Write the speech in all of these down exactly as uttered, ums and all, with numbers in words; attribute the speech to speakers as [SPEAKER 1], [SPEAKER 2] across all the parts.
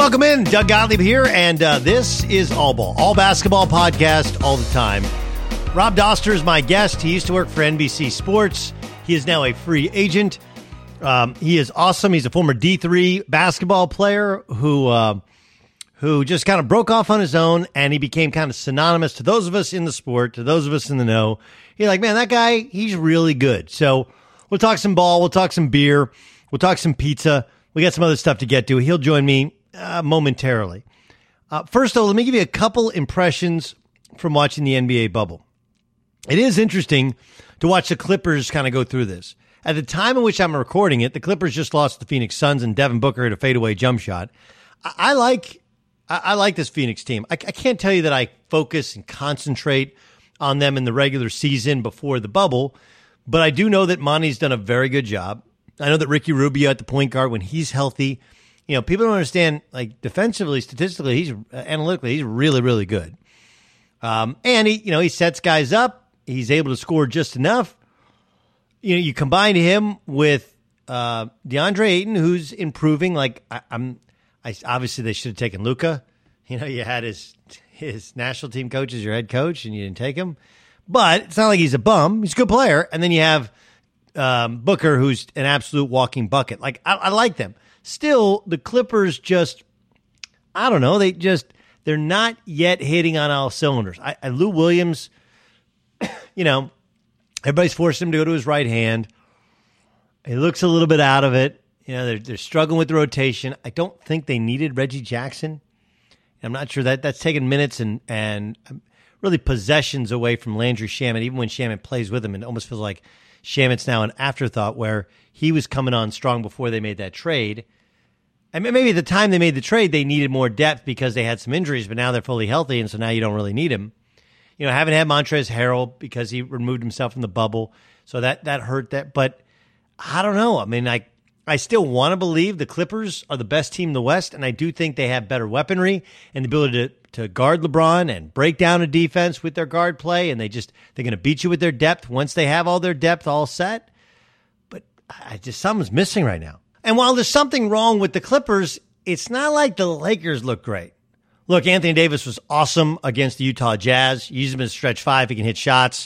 [SPEAKER 1] Welcome in. Doug Gottlieb here, and uh, this is All Ball, all basketball podcast all the time. Rob Doster is my guest. He used to work for N B C Sports. He is now a free agent. Um, he is awesome. He's a former D three basketball player who uh, who just kind of broke off on his own, and he became kind of synonymous to those of us in the sport, to those of us in the know. You're like, man, that guy, he's really good. So we'll talk some ball. We'll talk some beer. We'll talk some pizza. We got some other stuff to get to. He'll join me uh, momentarily. Uh, first, though, let me give you a couple impressions from watching the N B A bubble. It is interesting to watch the Clippers kind of go through this. At the time in which I'm recording it, the Clippers just lost to the Phoenix Suns, and Devin Booker hit a fadeaway jump shot. I, I like I, I like this Phoenix team. I, I can't tell you that I focus and concentrate on them in the regular season before the bubble, but I do know that Monty's done a very good job. I know that Ricky Rubio at the point guard, when he's healthy, you know, people don't understand, like, defensively, statistically, he's uh, analytically, he's really, really good. Um, and he, you know, he sets guys up. He's able to score just enough. You know, you combine him with uh, DeAndre Ayton, who's improving. Like, I, I'm, I obviously they should have taken Luka. You know, you had his his national team coach as your head coach, and you didn't take him. But it's not like he's a bum. He's a good player. And then you have um, Booker, who's an absolute walking bucket. Like, I, I like them. Still, the Clippers just, I don't know, they just, they're not yet hitting on all cylinders. I, I Lou Williams, you know, everybody's forced him to go to his right hand. He looks a little bit out of it. You know, they're, they're struggling with the rotation. I don't think they needed Reggie Jackson. I'm not sure that that's taken minutes and, and really possessions away from Landry Shamet. Even when Shamet plays with him, it almost feels like Shamet's now an afterthought, where he was coming on strong before they made that trade. And maybe at the time they made the trade, they needed more depth because they had some injuries, but now they're fully healthy, and so now you don't really need him. You know, haven't had Montrezl Harrell because he removed himself from the bubble, so that that hurt that. But I don't know. I mean, I I still want to believe the Clippers are the best team in the West, and I do think they have better weaponry and the ability to, to guard LeBron and break down a defense with their guard play, and they just they're going to beat you with their depth once they have all their depth all set. But I just something's missing right now. And while there's something wrong with the Clippers, it's not like the Lakers look great. Look, Anthony Davis was awesome against the Utah Jazz. You use him as stretch five. He can hit shots.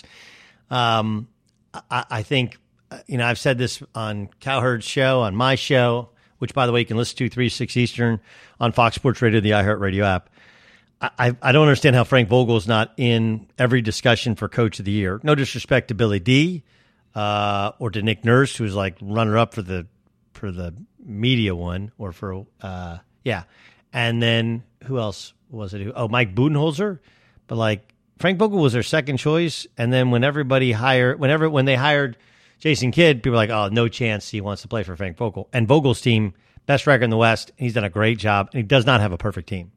[SPEAKER 1] Um, I, I think, you know, I've said this on Cowherd's show, on my show, which, by the way, you can listen to three, six Eastern on Fox Sports Radio, the iHeartRadio app. I, I, I don't understand how Frank Vogel's not in every discussion for Coach of the Year. No disrespect to Billy D uh, or to Nick Nurse, who's like runner-up for the for the media one, or for, uh, yeah. And then who else was it? Oh, Mike Budenholzer. But like Frank Vogel was their second choice. And then when everybody hired, whenever, when they hired Jason Kidd, people were like, oh, no chance he wants to play for Frank Vogel. And Vogel's team, best record in the West. He's done a great job. And he does not have a perfect team.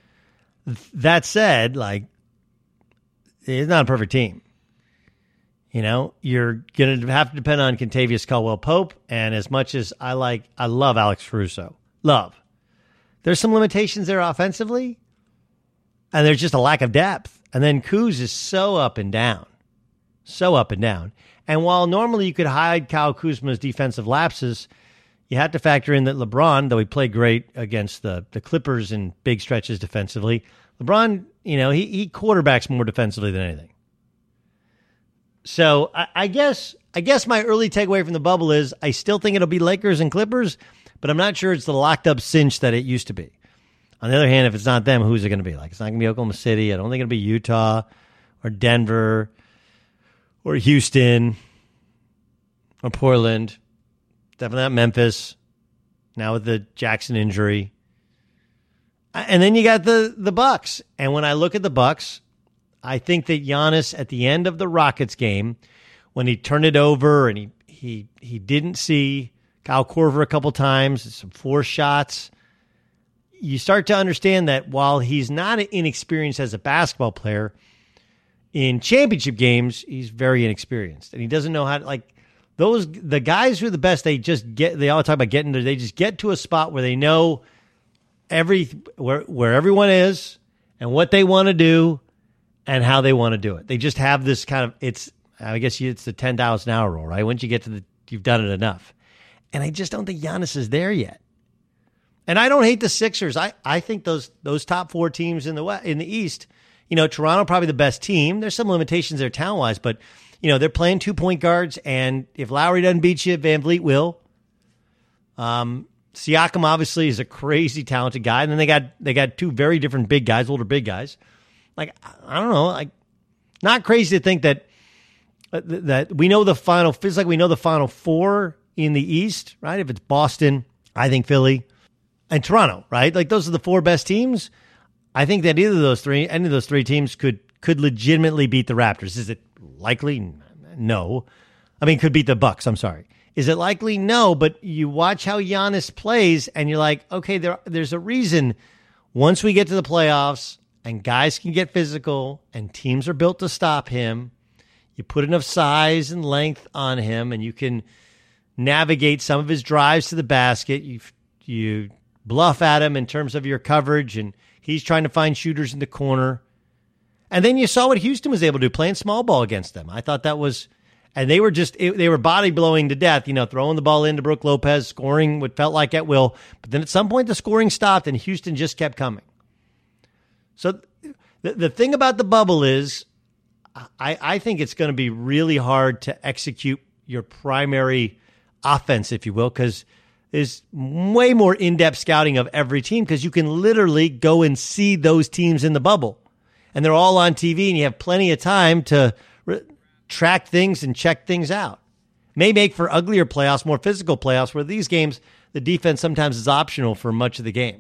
[SPEAKER 1] That said, like, it's not a perfect team. You know, you're going to have to depend on Kentavious Caldwell-Pope. And as much as I like, I love Alex Caruso. Love. There's some limitations there offensively, and there's just a lack of depth. And then Kuz is so up and down, so up and down. And while normally you could hide Kyle Kuzma's defensive lapses, you have to factor in that LeBron, though he played great against the, the Clippers in big stretches defensively, LeBron, you know, he, he quarterbacks more defensively than anything. So I, I guess I guess my early takeaway from the bubble is I still think it'll be Lakers and Clippers, but I'm not sure it's the locked-up cinch that it used to be. On the other hand, if it's not them, who's it going to be? Like, it's not going to be Oklahoma City. I don't think it'll be Utah or Denver or Houston or Portland. Definitely not Memphis, now with the Jackson injury. And then you got the, the Bucks. And when I look at the Bucks, I think that Giannis, at the end of the Rockets game, when he turned it over and he he he didn't see Kyle Korver a couple times, some forced shots, you start to understand that while he's not inexperienced as a basketball player, in championship games, he's very inexperienced. And he doesn't know how to, like, those, the guys who are the best, they just get, they all talk about getting there, they just get to a spot where they know every, where, where everyone is and what they want to do and how they want to do it. They just have this kind of, it's, I guess it's the ten thousand hour rule, right? Once you get to the, you've done it enough. And I just don't think Giannis is there yet. And I don't hate the Sixers. I, I think those those top four teams in the West, in the East, you know, Toronto probably the best team. There's some limitations there talent-wise, but, you know, they're playing two-point guards, and if Lowry doesn't beat you, Van Vliet will. Um, Siakam obviously is a crazy talented guy, and then they got they got two very different big guys, older big guys. Like, I don't know, like, not crazy to think that uh, that we know the final, feels like we know the final four in the East, right? If it's Boston, I think Philly, and Toronto, right? Like, those are the four best teams. I think that either of those three, any of those three teams could could legitimately beat the Raptors. Is it likely? No. I mean, could beat the Bucks, I'm sorry. Is it likely? No, but you watch how Giannis plays, and you're like, okay, there, there's a reason once we get to the playoffs and guys can get physical and teams are built to stop him, you put enough size and length on him, and you can navigate some of his drives to the basket. You you bluff at him in terms of your coverage, and he's trying to find shooters in the corner. And then you saw what Houston was able to do, playing small ball against them. I thought that was, and they were just, they were body blowing to death, you know, throwing the ball into Brook Lopez, scoring what felt like at will. But then at some point the scoring stopped and Houston just kept coming. So the, the thing about the bubble is, I, I think it's going to be really hard to execute your primary offense, if you will, because there's way more in-depth scouting of every team because you can literally go and see those teams in the bubble. And they're all on T V, and you have plenty of time to re- track things and check things out. May make for uglier playoffs, more physical playoffs, where these games, the defense sometimes is optional for much of the game.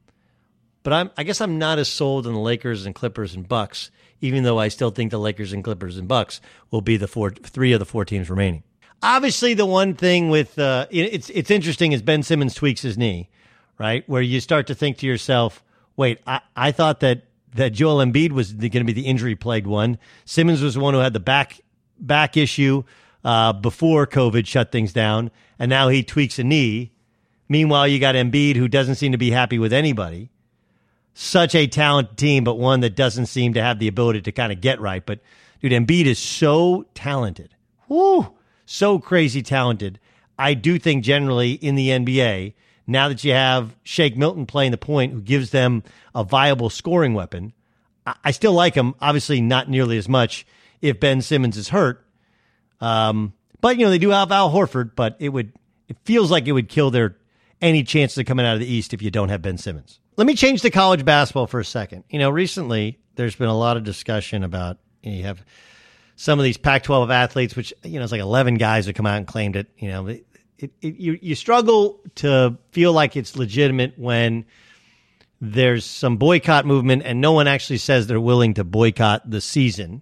[SPEAKER 1] But I'm, I guess I'm not as sold on the Lakers and Clippers and Bucks, even though I still think the Lakers and Clippers and Bucks will be the four, three of the four teams remaining. Obviously, the one thing with uh, it's it's interesting is Ben Simmons tweaks his knee, right? Where you start to think to yourself, wait, I, I thought that that Joel Embiid was going to be the injury-plagued one. Simmons was the one who had the back back issue uh, before COVID shut things down, and now he tweaks a knee. Meanwhile, you got Embiid, who doesn't seem to be happy with anybody. Such a talented team, but one that doesn't seem to have the ability to kind of get right. But, dude, Embiid is so talented. Woo! So crazy talented. I do think generally in the N B A, now that you have Shake Milton playing the point, who gives them a viable scoring weapon, I still like him. Obviously, not nearly as much if Ben Simmons is hurt. Um, but you know they do have Al Horford, but it would it feels like it would kill their any chances of coming out of the East if you don't have Ben Simmons. Let me change to college basketball for a second. You know, recently there's been a lot of discussion about you, know, you have some of these Pac twelve athletes, which you know it's like eleven guys that come out and claimed it. You know. It, It, it, you, you struggle to feel like it's legitimate when there's some boycott movement and no one actually says they're willing to boycott the season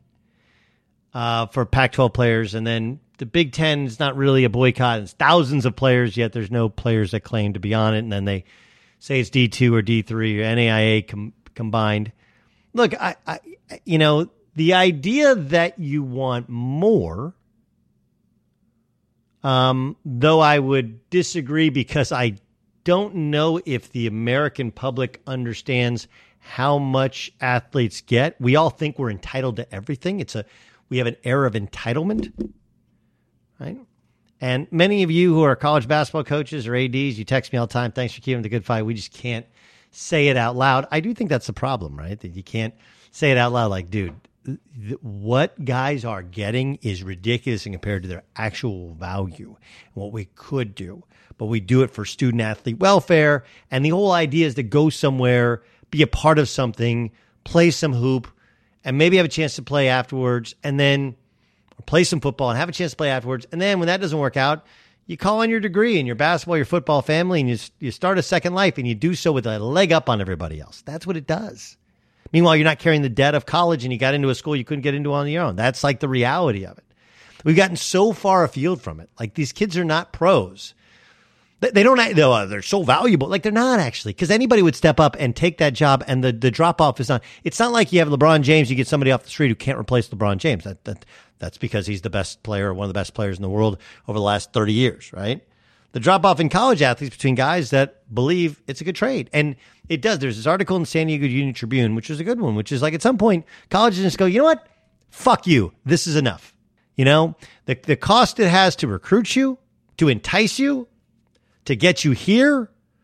[SPEAKER 1] uh, for Pac twelve players. And then the Big Ten is not really a boycott. It's thousands of players, yet there's no players that claim to be on it. And then they say it's D two or D three or N A I A com- combined. Look, I, I, you know, the idea that you want more... Um, though I would disagree because I don't know if the American public understands how much athletes get. We all think we're entitled to everything. It's a we have an air of entitlement, right? And many of you who are college basketball coaches or A Ds, you text me all the time. Thanks for keeping the good fight. We just can't say it out loud. I do think that's the problem, right? That you can't say it out loud. Like, dude, what guys are getting is ridiculous in compared to their actual value and what we could do. But we do it for student athlete welfare. And the whole idea is to go somewhere, be a part of something, play some hoop, and maybe have a chance to play afterwards, and then or play some football and have a chance to play afterwards. And then when that doesn't work out, you call on your degree and your basketball, your football family, and you, you start a second life, and you do so with a leg up on everybody else. That's what it does. Meanwhile, you're not carrying the debt of college and you got into a school you couldn't get into on your own. That's like the reality of it. We've gotten so far afield from it. Like these kids are not pros. They don't, they're so valuable. Like they're not actually, because anybody would step up and take that job and the, the drop off is not, it's not like you have LeBron James, you get somebody off the street who can't replace LeBron James. That, that That's because he's the best player, one of the best players in the world over the last thirty years, right? The drop off in college athletes between guys that believe it's a good trade. And it does. There's this article in San Diego Union Tribune, which is a good one, which is like at some point, colleges just go, you know what? Fuck you. This is enough. You know, the, the cost it has to recruit you, to entice you, to get you here,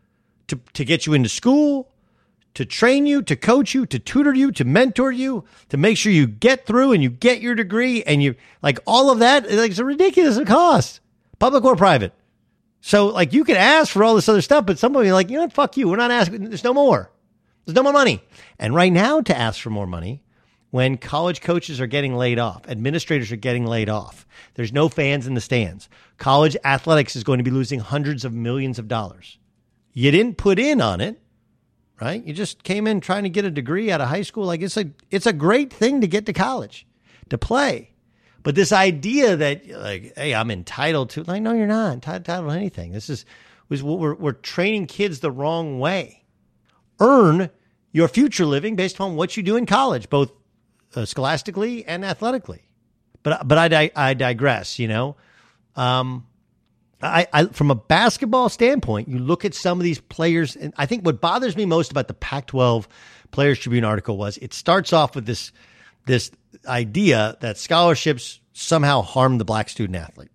[SPEAKER 1] to, to get you into school, to train you, to coach you, to tutor you, to mentor you, to make sure you get through and you get your degree and you like all of that. Like, it's a ridiculous cost, public or private. So like you can ask for all this other stuff, but somebody like, you know what, fuck you. We're not asking. There's no more. There's no more money. And right now to ask for more money when college coaches are getting laid off, administrators are getting laid off, there's no fans in the stands. College athletics is going to be losing hundreds of millions of dollars. You didn't put in on it. Right? You just came in trying to get a degree out of high school. Like it's a, it's a great thing to get to college, to play. But this idea that like, hey, I'm entitled to, like, no, you're not entitled to anything. This is, was what we're, we're training kids the wrong way. Earn your future living based upon what you do in college, both uh, scholastically and athletically. But, but I, di- I digress, you know, um, I, I, from a basketball standpoint, you look at some of these players, and I think what bothers me most about the Pac twelve Players Tribune article was it starts off with this, this idea that scholarships somehow harm the black student athlete,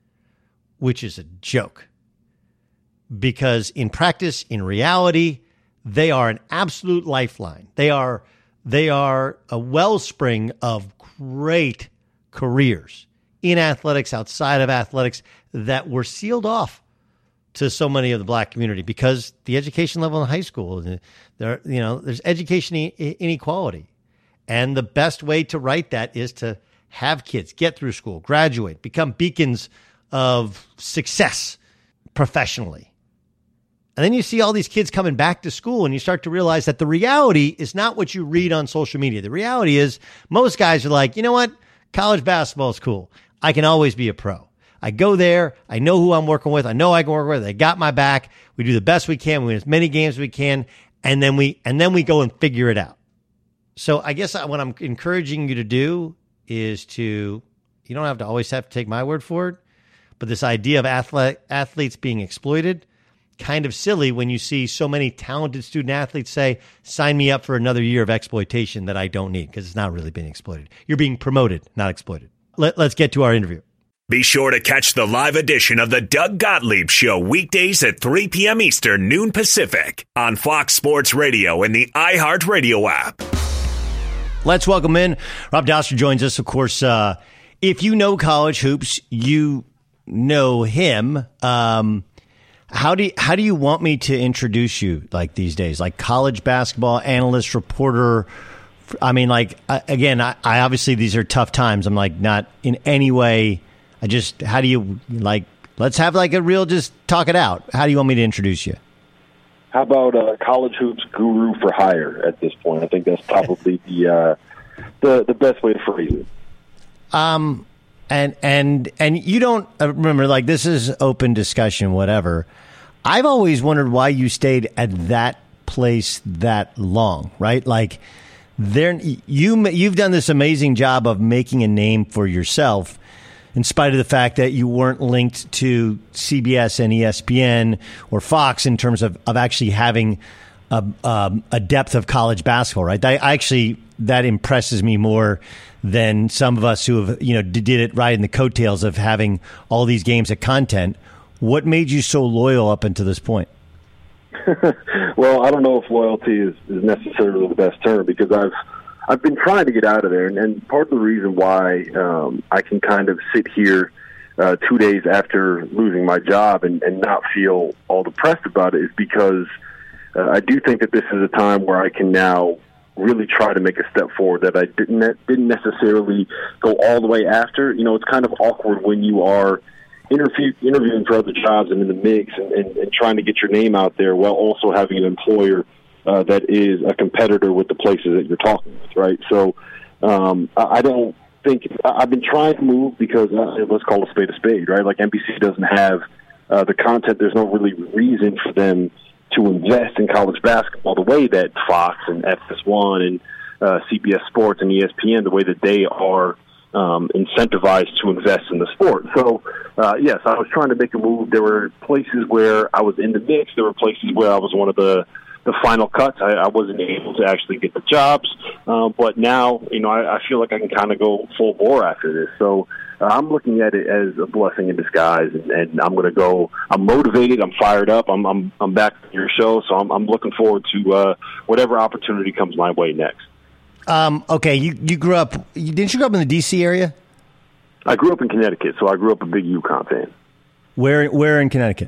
[SPEAKER 1] which is a joke. Because in practice, in reality, they are an absolute lifeline. They are, they are a wellspring of great careers in athletics, outside of athletics, that were sealed off to so many of the black community because the education level in high school, there, you know, there's education inequality. And the best way to right that is to have kids get through school, graduate, become beacons of success professionally. And then you see all these kids coming back to school and you start to realize that the reality is not what you read on social media. The reality is most guys are like, you know what? College basketball is cool. I can always be a pro. I go there. I know who I'm working with. I know I can work with. They got my back. We do the best we can. We win as many games as we can. And then we, and then we go and figure it out. So I guess what I'm encouraging you to do is to, you don't have to always have to take my word for it, but this idea of athlete, athletes being exploited, kind of silly when you see so many talented student athletes say, sign me up for another year of exploitation that I don't need because it's not really being exploited. You're being promoted, not exploited. Let, let's get to our interview.
[SPEAKER 2] Be sure to catch the live edition of the Doug Gottlieb Show weekdays at three p.m. Eastern, noon Pacific on Fox Sports Radio and the iHeartRadio app.
[SPEAKER 1] Let's welcome in. Rob Dauster joins us. Of course, uh, if you know college hoops, you know him. Um, how do you, how do you want me to introduce you like these days? Like college basketball analyst, reporter? I mean, like, again, I, I obviously these are tough times. I'm like not in any way. I just, how do you, like, let's have like a real, just talk it out. How do you want me to introduce you?
[SPEAKER 3] How about uh, college hoops guru for hire at this point? I think that's probably the uh, the the best way to phrase it.
[SPEAKER 1] Um, and and and you don't remember, like, this is open discussion, whatever. I've always wondered why you stayed at that place that long, right? Like, there, you you've done this amazing job of making a name for yourself, in spite of the fact that you weren't linked to C B S and E S P N or Fox in terms of, of actually having a, um, a depth of college basketball, right? I, I actually, that impresses me more than some of us who have, you know, did it right in the coattails of having all these games of content. What made you so loyal up until this point?
[SPEAKER 3] Well, I don't know if loyalty is, is necessarily the best term, because I've I've been trying to get out of there, and, and part of the reason why um, I can kind of sit here uh, two days after losing my job and, and not feel all depressed about it is because uh, I do think that this is a time where I can now really try to make a step forward that I didn't didn't necessarily go all the way after. You know, it's kind of awkward when you are interview, interviewing for other jobs and in the mix and, and, and trying to get your name out there while also having an employer Uh, that is a competitor with the places that you're talking with, right? So um, I don't think – I've been trying to move because uh, let's call a spade a spade, right? Like N B C doesn't have uh, the content. There's no really reason for them to invest in college basketball the way that Fox and F S one and uh, C B S Sports and E S P N, the way that they are um, incentivized to invest in the sport. So, uh, yes, I was trying to make a move. There were places where I was in the mix. There were places where I was one of the – the final cuts. I, I wasn't able to actually get the jobs. Uh, but now, you know, I, I feel like I can kind of go full bore after this. So uh, I'm looking at it as a blessing in disguise, and, and I'm going to go. I'm motivated. I'm fired up. I'm I'm, I'm back to your show, so I'm, I'm looking forward to uh, whatever opportunity comes my way next.
[SPEAKER 1] Um, okay, you, you grew up. You, didn't you grow up in the D C area?
[SPEAKER 3] I grew up in Connecticut, so I grew up a big UConn fan.
[SPEAKER 1] Where where in Connecticut?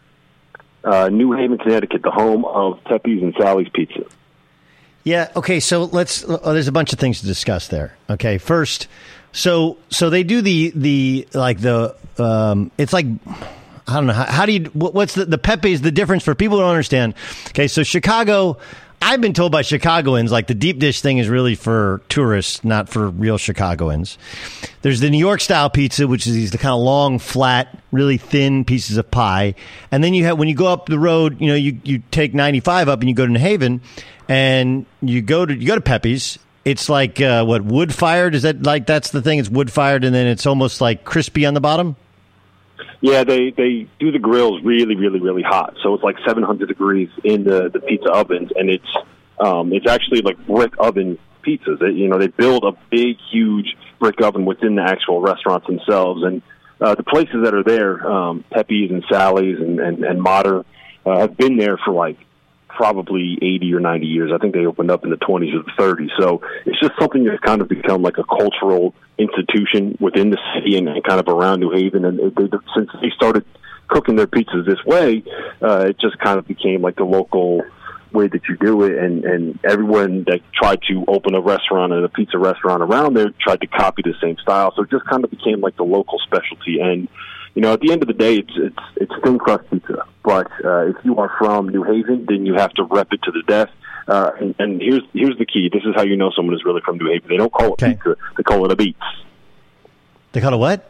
[SPEAKER 3] Uh, New Haven, Connecticut, the home of Pepe's and Sally's Pizza.
[SPEAKER 1] Yeah. Okay. So let's. Oh, there's a bunch of things to discuss there. Okay. First, so so they do the the like the um. It's like I don't know how, how do you what, what's the the Pepe's the difference for people who don't understand. Okay. So Chicago. I've been told by Chicagoans, like, the deep dish thing is really for tourists, not for real Chicagoans. There's the New York-style pizza, which is these kind of long, flat, really thin pieces of pie. And then you have, when you go up the road, you know, you, you take ninety-five up and you go to New Haven, and you go to you go to Pepe's. It's like, uh, what, wood-fired? Is that, like, that's the thing? It's wood-fired, and then it's almost, like, crispy on the bottom?
[SPEAKER 3] Yeah, they, they do the grills really, really, really hot. So it's like seven hundred degrees in the, the pizza ovens, and it's um, it's actually like brick oven pizzas. They, you know, they build a big, huge brick oven within the actual restaurants themselves. And uh, the places that are there, um, Pepe's and Sally's and, and, and Mater, uh, have been there for like probably eighty or ninety years. I think they opened up in the twenties or the thirties. So it's just something that's kind of become like a cultural institution within the city and, and kind of around New Haven. And they, they, since they started cooking their pizzas this way, uh, it just kind of became like the local way that you do it. And, and everyone that tried to open a restaurant and a pizza restaurant around there tried to copy the same style. So it just kind of became like the local specialty. And you know, at the end of the day, it's it's it's thin crust pizza. But uh, if you are from New Haven, then you have to rep it to the death. Uh, and, and here's here's the key. This is how you know someone is really from New Haven. They don't call it
[SPEAKER 1] okay.
[SPEAKER 3] pizza. They call it a beats.
[SPEAKER 1] They call it what?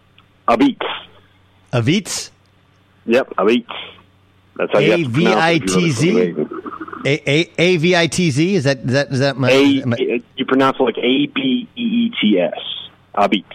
[SPEAKER 3] A beats.
[SPEAKER 1] A beats?
[SPEAKER 3] Yep, a beats. That's how you have to pronounce it.
[SPEAKER 1] A V I T Z? A V I T Z? Is that is that is that my,
[SPEAKER 3] a,
[SPEAKER 1] my
[SPEAKER 3] you pronounce it like A B E E T S. A beats.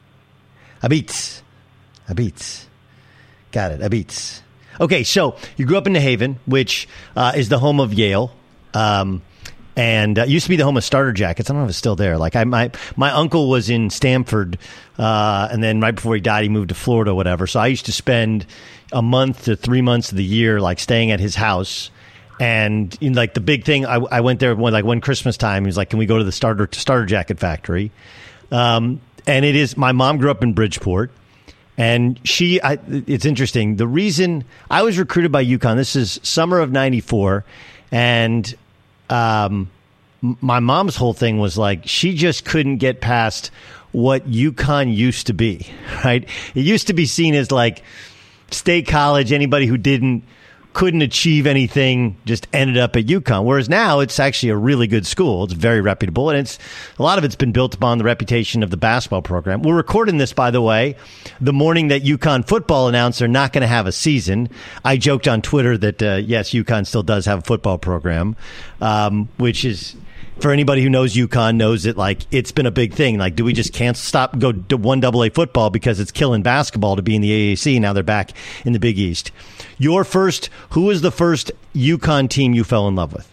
[SPEAKER 1] A beats. A beats. Got it. A beats. Okay, so you grew up in New Haven, which uh, is the home of Yale, um, and uh, used to be the home of Starter Jackets. I don't know if it's still there. Like I, my my uncle was in Stamford, uh, and then right before he died, he moved to Florida, or whatever. So I used to spend a month to three months of the year, like staying at his house. And in like the big thing, I, I went there one like one Christmas time. He was like, "Can we go to the Starter Starter Jacket factory?" Um, and it is. My mom grew up in Bridgeport. And she, I, it's interesting. The reason I was recruited by UConn, this is summer of ninety-four, and um, my mom's whole thing was like, she just couldn't get past what UConn used to be, right? It used to be seen as like state college, anybody who didn't, couldn't achieve anything just ended up at UConn. Whereas now it's actually a really good school. It's very reputable, and it's a lot of it's been built upon the reputation of the basketball program. We're recording this, by the way, the morning that UConn football announced they're not going to have a season. I joked on Twitter that uh, yes, UConn still does have a football program, um, which is, for anybody who knows UConn, knows that like it's been a big thing. Like, do we just can't stop go to one double A football because it's killing basketball to be in the A A C? Now they're back in the Big East. Your first, who was the first UConn team you fell in love with?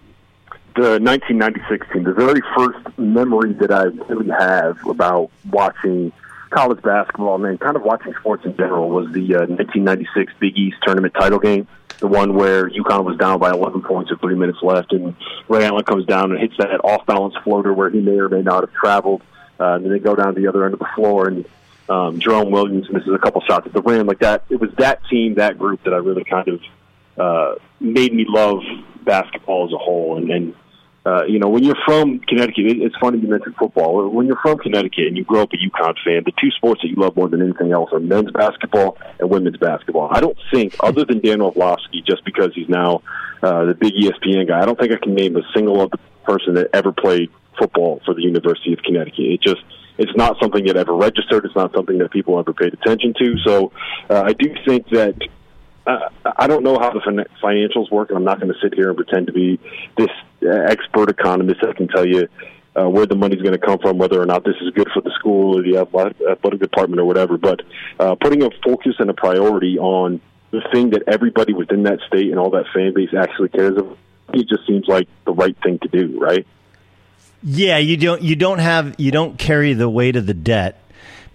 [SPEAKER 3] The nineteen ninety-six team. The very first memory that I really have about watching college basketball and then kind of watching sports in general was the uh, nineteen ninety-six Big East tournament title game. The one where UConn was down by eleven points with three minutes left, and Ray Allen comes down and hits that off-balance floater where he may or may not have traveled. Uh, and then they go down to the other end of the floor, and um, Jerome Williams misses a couple shots at the rim. Like that, it was that team, that group that I really kind of uh, made me love basketball as a whole. And, and uh, you know, when you're from Connecticut, it, it's funny you mentioned football. When you're from Connecticut and you grow up a UConn fan, the two sports that you love more than anything else are men's basketball and women's basketball. I don't think, other than Dan Orlovsky, just because he's now uh, the big E S P N guy, I don't think I can name a single other person that ever played football for the University of Connecticut. It just, it's not something that ever registered. It's not something that people ever paid attention to. So uh, I do think that Uh, I don't know how the fin- financials work, and I'm not going to sit here and pretend to be this uh, expert economist that can tell you uh, where the money's going to come from, whether or not this is good for the school or the athletic department or whatever. But uh, putting a focus and a priority on the thing that everybody within that state and all that fan base actually cares about, it just seems like the right thing to do, right?
[SPEAKER 1] Yeah, you don't. You don't have. You don't carry the weight of the debt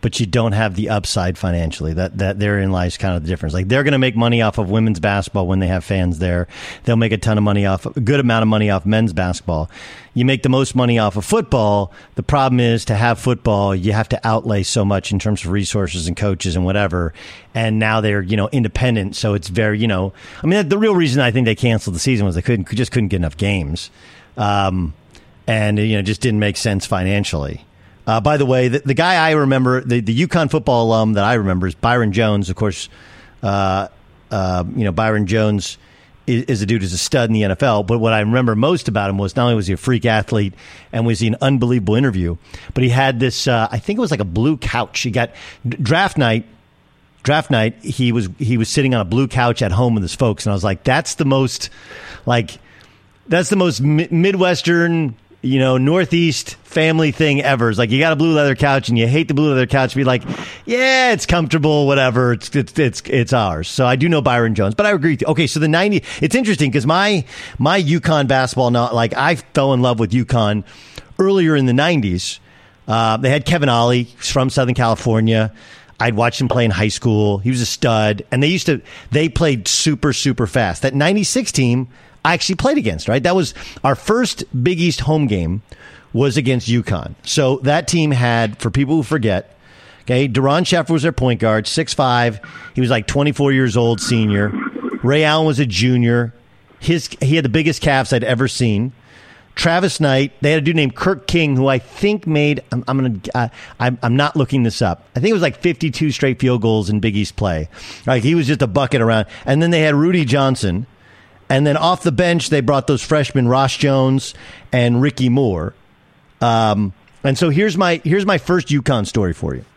[SPEAKER 1] but you don't have the upside financially. That that therein lies kind of the difference. Like they're going to make money off of women's basketball when they have fans there. They'll make a ton of money off, a good amount of money off men's basketball. You make the most money off of football. The problem is to have football, you have to outlay so much in terms of resources and coaches and whatever. And now they're, you know, independent. So it's very, you know, I mean, the real reason I think they canceled the season was they couldn't, just couldn't get enough games. Um, and, you know, just didn't make sense financially. Uh, by the way, the, the guy I remember, the, the UConn football alum that I remember is Byron Jones. Of course, uh, uh, you know, Byron Jones is, is a dude who's a stud in the N F L. But what I remember most about him was not only was he a freak athlete and was he an unbelievable interview, but he had this, uh, I think it was like a blue couch. He got draft night. Draft night, he was he was sitting on a blue couch at home with his folks. And I was like, that's the most, like, that's the most mi- Midwestern, you know, Northeast family thing ever. It's like you got a blue leather couch and you hate the blue leather couch. Be like, yeah, it's comfortable, whatever. It's it's it's it's ours. So I do know Byron Jones, but I agree with you. Okay, so the ninety. It's interesting because my my UConn basketball, not like I fell in love with UConn earlier in the nineties. Uh, they had Kevin Ollie from Southern California. I'd watched him play in high school. He was a stud, and they used to they played super super fast. That ninety-six team I actually played against, right? That was our first Big East home game was against UConn. So that team had, for people who forget, okay, Deron Sheffer was their point guard, six five. He was like twenty-four years old, senior. Ray Allen was a junior. His He had the biggest calves I'd ever seen. Travis Knight, they had a dude named Kirk King who I think made, I'm, I'm going to, uh, I'm, I'm not looking this up. I think it was like fifty-two straight field goals in Big East play. Like he was just a bucket around. And then they had Rudy Johnson. And then off the bench, they brought those freshmen, Ross Jones and Ricky Moore. Um, and so here's my here's my first UConn story for you.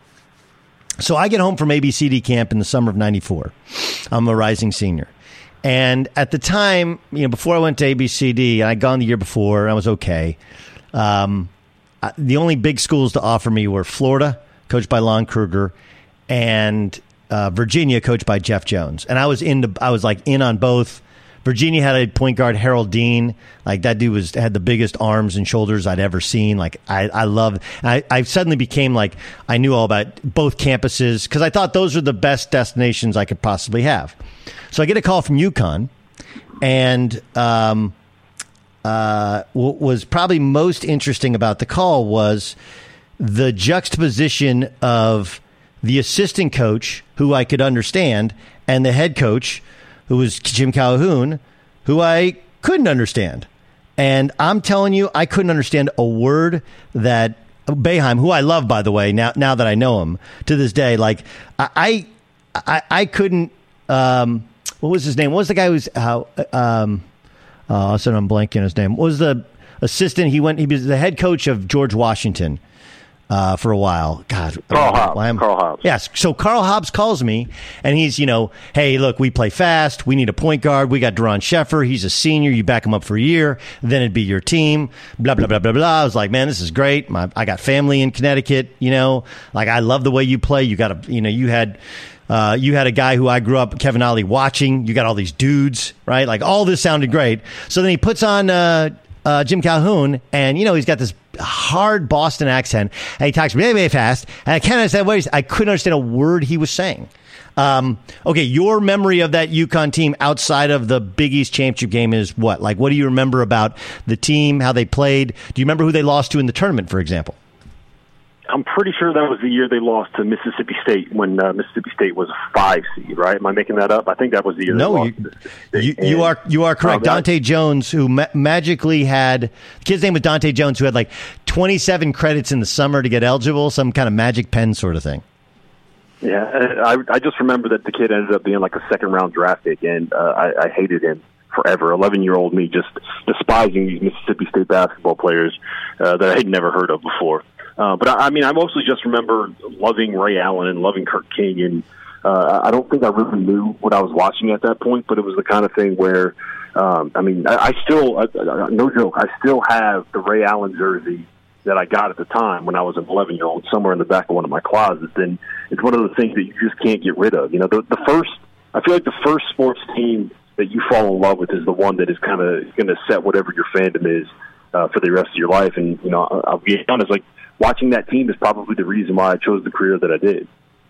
[SPEAKER 1] So I get home from A B C D camp in the summer of ninety-four. I'm a rising senior. And at the time, you know, before I went to A B C D, I'd gone the year before, I was okay. Um, the only big schools to offer me were Florida, coached by Lon Kruger, and uh, Virginia, coached by Jeff Jones. And I was into, I was like in on both. Virginia had a point guard, Harold Dean. Like that dude was had the biggest arms and shoulders I'd ever seen. Like I, I love. I, I suddenly became like I knew all about both campuses because I thought those were the best destinations I could possibly have. So I get a call from UConn, and um, uh, what was probably most interesting about the call was the juxtaposition of the assistant coach, who I could understand, and the head coach, who was Jim Calhoun, who I couldn't understand. And I'm telling you, I couldn't understand a word that Boeheim, who I love, by the way, now now that I know him, to this day, like, I I, I couldn't, um, what was his name? What was the guy who's, uh, um, uh, I said I'm blanking his name. What was the assistant? He went, he was the head coach of George Washington. Uh, for a while. God.
[SPEAKER 3] Carl Hobbs. Carl Hobbs.
[SPEAKER 1] Yes. So Carl Hobbs calls me, and he's, you know, hey, look, we play fast. We need a point guard. We got Deron Sheffer. He's a senior. You back him up for a year. Then it'd be your team. Blah, blah, blah, blah, blah. I was like, man, this is great. My, I got family in Connecticut, you know. Like, I love the way you play. You got a, you know, you had... Uh, you had a guy who I grew up, Kevin Ollie, watching. You got all these dudes, right? Like, all this sounded great. So then he puts on uh, uh, Jim Calhoun, and, you know, he's got this hard Boston accent, and he talks really, really fast. And I can't understand what he's, I couldn't understand a word he was saying. Um, okay, your memory of that UConn team outside of the Big East championship game is what? Like, what do you remember about the team, how they played? Do you remember who they lost to in the tournament, for example?
[SPEAKER 3] I'm pretty sure that was the year they lost to Mississippi State when uh, Mississippi State was a five seed, right? Am I making that up? I think that was the year
[SPEAKER 1] no,
[SPEAKER 3] they lost
[SPEAKER 1] you,
[SPEAKER 3] to Mississippi State.
[SPEAKER 1] You, you are you are correct. Um, Dante Jones, who ma- magically had, the kid's name was Dante Jones, who had like twenty-seven credits in the summer to get eligible, some kind of magic pen sort of thing.
[SPEAKER 3] Yeah, I, I just remember that the kid ended up being like a second-round draft pick, and uh, I, I hated him forever. eleven-year-old me just despising these Mississippi State basketball players uh, that I had never heard of before. Uh, but, I, I mean, I mostly just remember loving Ray Allen and loving Kirk King, and uh, I don't think I really knew what I was watching at that point, but it was the kind of thing where, um, I mean, I, I still, I, I, no joke, I still have the Ray Allen jersey that I got at the time when I was an eleven-year-old somewhere in the back of one of my closets, and it's one of the things that you just can't get rid of. You know, the, the first, I feel like the first sports team that you fall in love with is the one that is kind of going to set whatever your fandom is uh, for the rest of your life. And, you know, I'll be honest, like, watching that team is probably the reason why I chose the career that I did.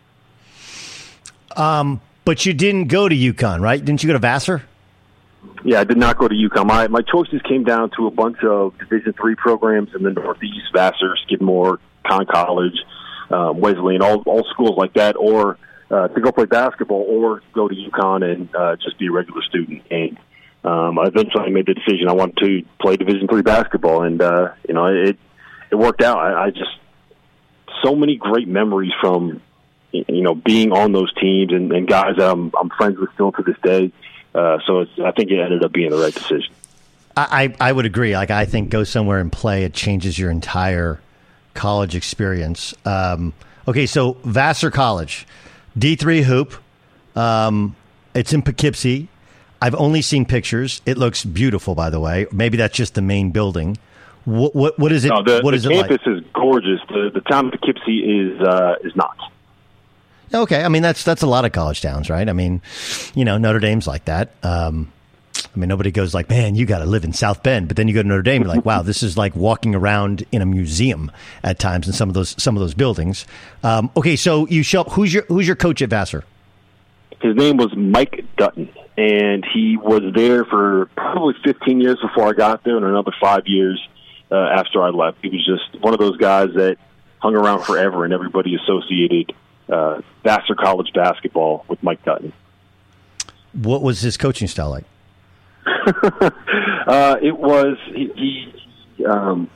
[SPEAKER 1] Um, but you didn't go to UConn, right? Didn't you go to Vassar?
[SPEAKER 3] Yeah, I did not go to UConn. My my choices came down to a bunch of Division three programs in the Northeast: Vassar, Skidmore, Conn College, um, Wesleyan, all all schools like that, or uh, to go play basketball, or go to UConn and uh, just be a regular student. And um, I eventually made the decision I wanted to play Division three basketball, and uh, you know it it worked out. I, I just so many great memories from you know being on those teams and, and guys that I'm I'm friends with still to this day. Uh, so it's, I think it ended up being the right decision.
[SPEAKER 1] I, I would agree. Like, I think go somewhere and play. It changes your entire college experience. Um, okay, so Vassar College, D three hoop. Um, it's in Poughkeepsie. I've only seen pictures. It looks beautiful, by the way. Maybe that's just the main building. What what, what is it?
[SPEAKER 3] No, the,
[SPEAKER 1] what
[SPEAKER 3] the
[SPEAKER 1] is it like?
[SPEAKER 3] campus is gorgeous. The the town of Poughkeepsie is uh, is not.
[SPEAKER 1] Okay, I mean that's that's a lot of college towns, right? I mean, you know, Notre Dame's like that. Um, I mean, nobody goes like, "Man, you got to live in South Bend," but then you go to Notre Dame, you're like, "Wow, this is like walking around in a museum at times in some of those some of those buildings." Um, okay, so you show up. Who's your who's your coach at Vassar?
[SPEAKER 3] His name was Mike Dutton, and he was there for probably fifteen years before I got there, and another five years uh, after I left. He was just one of those guys that hung around forever, and everybody associated Uh, Vassar College basketball with Mike Dutton.
[SPEAKER 1] What was his coaching style like?
[SPEAKER 3] uh, it was he. he um,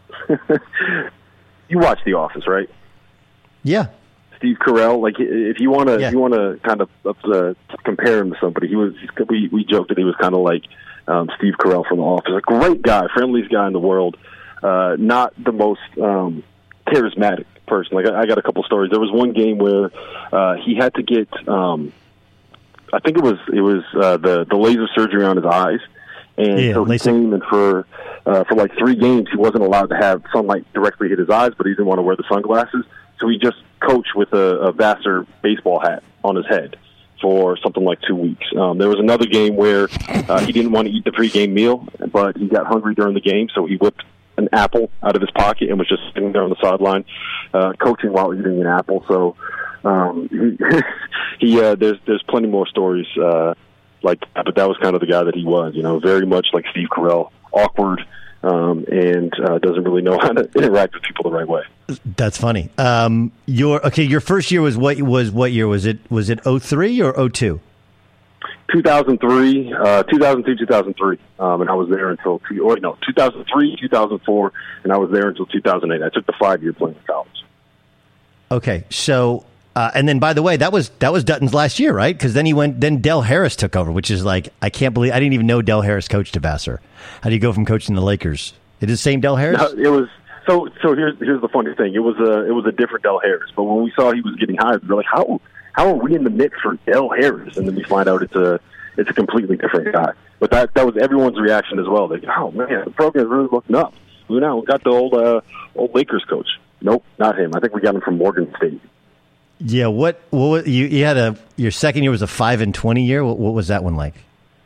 [SPEAKER 3] you watch The Office, right?
[SPEAKER 1] Yeah.
[SPEAKER 3] Steve Carell. Like, if you want to,
[SPEAKER 1] yeah.
[SPEAKER 3] if you want to kind of uh, compare him to somebody, he was. We we joked that he was kind of like um, Steve Carell from The Office. A great guy, friendliest guy in the world. Uh, not the most um, charismatic person. Like, I, I got a couple stories. There was one game where uh, he had to get, um, I think it was it was uh, the the laser surgery on his eyes, and
[SPEAKER 1] yeah,
[SPEAKER 3] so he came and for uh, for like three games he wasn't allowed to have sunlight directly hit his eyes, but he didn't want to wear the sunglasses, so he just coached with a, a Vassar baseball hat on his head for something like two weeks. Um, there was another game where uh, he didn't want to eat the pregame meal, but he got hungry during the game, so he whipped an apple out of his pocket and was just sitting there on the sideline uh, coaching while eating an apple. So um, he, he uh, there's there's plenty more stories uh, like that, but that was kind of the guy that he was, you know, very much like Steve Carell, awkward um, and uh, doesn't really know how to interact with people the right way.
[SPEAKER 1] That's funny. Um, your okay, your first year was what was what year was it? Was it oh three or oh two?
[SPEAKER 3] two thousand three, uh, two thousand two, two thousand three, um, and I was there until two, or no, two thousand three, two thousand four, and I was there until two thousand eight. I took the five year playing college.
[SPEAKER 1] Okay, so uh, and then by the way, that was that was Dutton's last year, right? Because then he went. Then Del Harris took over, which is like I can't believe I didn't even know Del Harris coached at Vassar. How do you go from coaching the Lakers? It is the same Del Harris.
[SPEAKER 3] No, it was so. So here's here's the funny thing. It was a it was a different Del Harris, but when we saw he was getting hired, we were like, how how are we in the mix for Del Harris? And then we find out it's a it's a completely different guy. But that that was everyone's reaction as well. They go, oh man, the program's really looking up. We now got the old uh, old Lakers coach. Nope, not him. I think we got him from Morgan State.
[SPEAKER 1] Yeah, what what you you had a your second year was a five and twenty year. What, what was that one like?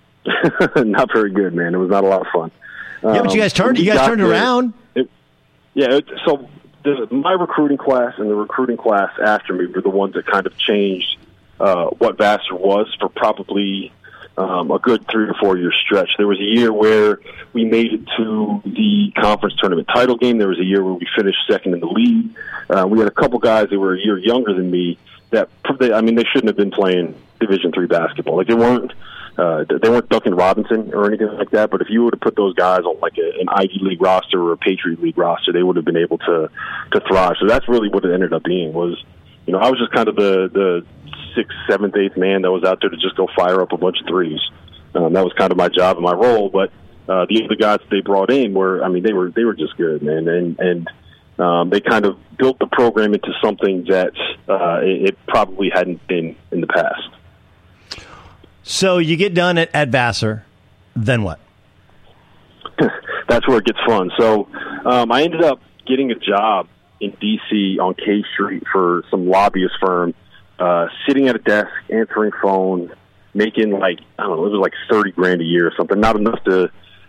[SPEAKER 3] Not very good, man. It was not a lot of fun.
[SPEAKER 1] Yeah, but you guys turned
[SPEAKER 3] um,
[SPEAKER 1] you guys turned
[SPEAKER 3] there,
[SPEAKER 1] around.
[SPEAKER 3] It, yeah, it, so the, my recruiting class and the recruiting class after me were the ones that kind of changed uh, what Vassar was for probably um, a good three or four year stretch. There was a year where we made it to the conference tournament title game. There was a year where we finished second in the league. Uh, we had a couple guys that were a year younger than me that, they, I mean, they shouldn't have been playing Division three basketball. Like, they weren't uh, they weren't Duncan Robinson or anything like that, but if you were to put those guys on like a, an Ivy League roster or a Patriot League roster, they would have been able to, to thrive. So that's really what it ended up being was, you know, I was just kind of the, the sixth, seventh, eighth man that was out there to just go fire up a bunch of threes. Um, that was kind of my job and my role, but uh, the other guys that they brought in were, I mean, they were they were just good, man, and and um, they kind of built the program into something that uh, it, it probably hadn't been in the past.
[SPEAKER 1] So you get done at, at Vassar, then what?
[SPEAKER 3] That's where it gets fun. So um, I ended up getting a job in D C on K Street for some lobbyist firm, uh, sitting at a desk, answering phones, making like, I don't know, it was like thirty grand a year or something, not enough to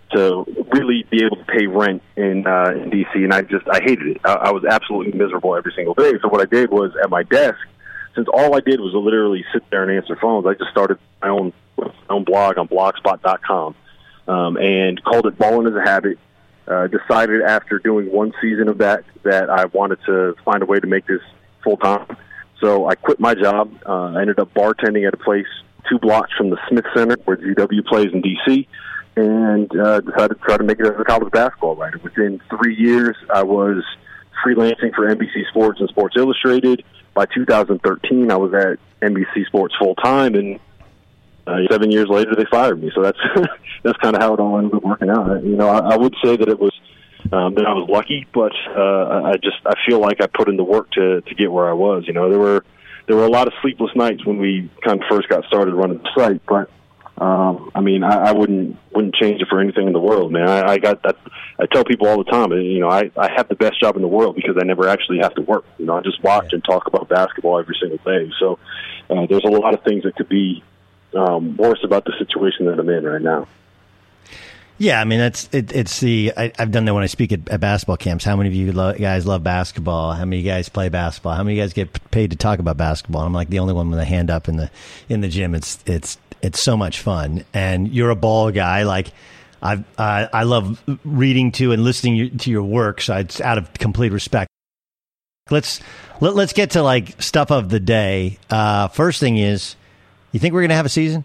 [SPEAKER 3] to really be able to pay rent in uh, in D C, and I just I hated it. I, I was absolutely miserable every single day. So what I did was at my desk, since all I did was literally sit there and answer phones, I just started my own my own blog on blogspot dot com um, and called it Ballin' as a Habit. Uh, decided after doing one season of that that I wanted to find a way to make this full time. So I quit my job. Uh, I ended up bartending at a place two blocks from the Smith Center where G W plays in D C, and uh, decided to try to make it as a college basketball writer. Within three years, I was freelancing for N B C Sports and Sports Illustrated. By two thousand thirteen, I was at N B C Sports full time, and uh, seven years later, they fired me. So that's that's kind of how it all ended up working out. You know, I, I would say that it was um, that I was lucky, but uh, I just I feel like I put in the work to to get where I was. You know, there were there were a lot of sleepless nights when we kind of first got started running the site, but um, I mean, I, I wouldn't wouldn't change it for anything in the world, man. I, I got that. I tell people all the time, you know, I, I have the best job in the world because I never actually have to work. You know, I just watch and talk about basketball every single day. So uh, there's a lot of things that could be um, worse about the situation that I'm in right now.
[SPEAKER 1] Yeah, I mean, that's it, it's the I, I've done that when I speak at, at basketball camps. How many of you lo- guys love basketball? How many guys play basketball? How many guys get paid to talk about basketball? I'm like the only one with a hand up in the in the gym. It's it's it's so much fun, and you're a ball guy. Like I've, uh, I love reading to and listening to your work. So it's out of complete respect. Let's let, let's get to like stuff of the day. Uh, first thing is, you think we're going to have a season?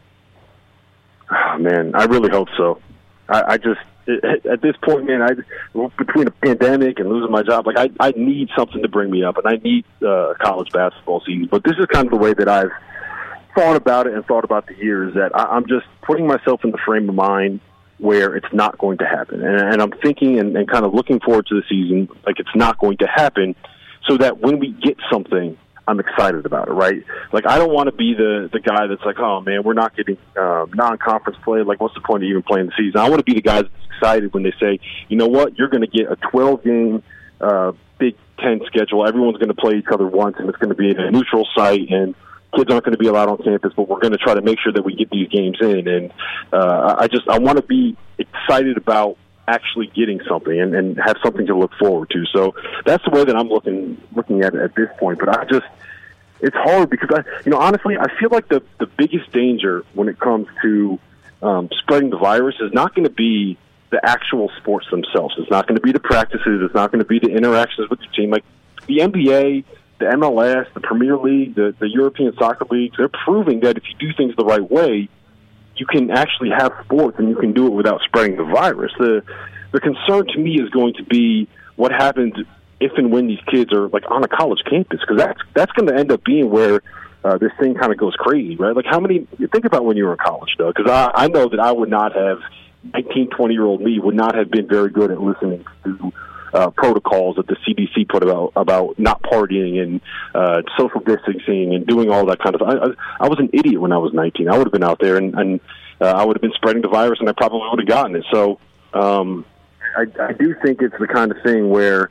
[SPEAKER 3] Oh, man, I really hope so. I, I just, at this point, man, I between a pandemic and losing my job, like I, I need something to bring me up, and I need uh, a college basketball season. But this is kind of the way that I've thought about it and thought about the years that I, I'm just putting myself in the frame of mind where it's not going to happen, and, and I'm thinking and, and kind of looking forward to the season like it's not going to happen, so that when we get something, I'm excited about it, right? Like, I don't want to be the, the guy that's like, oh, man, we're not getting um, non-conference play. Like, what's the point of even playing the season? I want to be the guy that's excited when they say, you know what, you're going to get a twelve-game uh, Big Ten schedule. Everyone's going to play each other once, and it's going to be in a neutral site, and kids aren't going to be allowed on campus, but we're going to try to make sure that we get these games in. And uh, I just I want to be excited about actually getting something and, and have something to look forward to. So that's the way that I'm looking looking at it at this point. But I just, it's hard because I, you know, honestly, I feel like the the biggest danger when it comes to um, spreading the virus is not going to be the actual sports themselves. It's not going to be the practices. It's not going to be the interactions with the team. Like the N B A, the M L S, the Premier League, the, the European soccer leagues, they're proving that if you do things the right way, you can actually have sports and you can do it without spreading the virus. The the concern to me is going to be what happens if and when these kids are like on a college campus, because that's that's going to end up being where uh, this thing kind of goes crazy, right? Like how many? You think about when you were in college, though, because I, I know that I would not have nineteen, twenty year old me would not have been very good at listening to uh, protocols that the C D C put about about not partying and uh, social distancing and doing all that kind of. I, I, I was an idiot when I was nineteen. I would have been out there and, and uh, I would have been spreading the virus, and I probably would have gotten it. So um, I, I do think it's the kind of thing where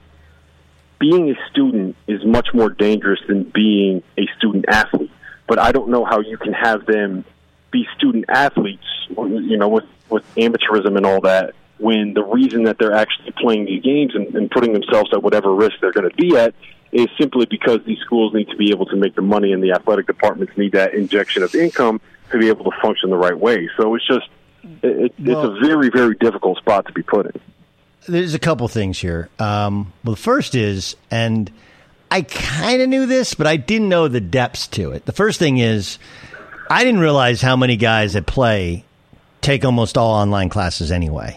[SPEAKER 3] being a student is much more dangerous than being a student athlete. But I don't know how you can have them be student athletes, you know, with, with amateurism and all that, when the reason that they're actually playing these games and, and putting themselves at whatever risk they're going to be at is simply because these schools need to be able to make the money and the athletic departments need that injection of income to be able to function the right way. So it's just, it, well, it's a very, very difficult spot to be put in.
[SPEAKER 1] There's a couple things here. Um, well, the first is, and I kind of knew this, but I didn't know the depths to it. The first thing is, I didn't realize how many guys that play take almost all online classes anyway.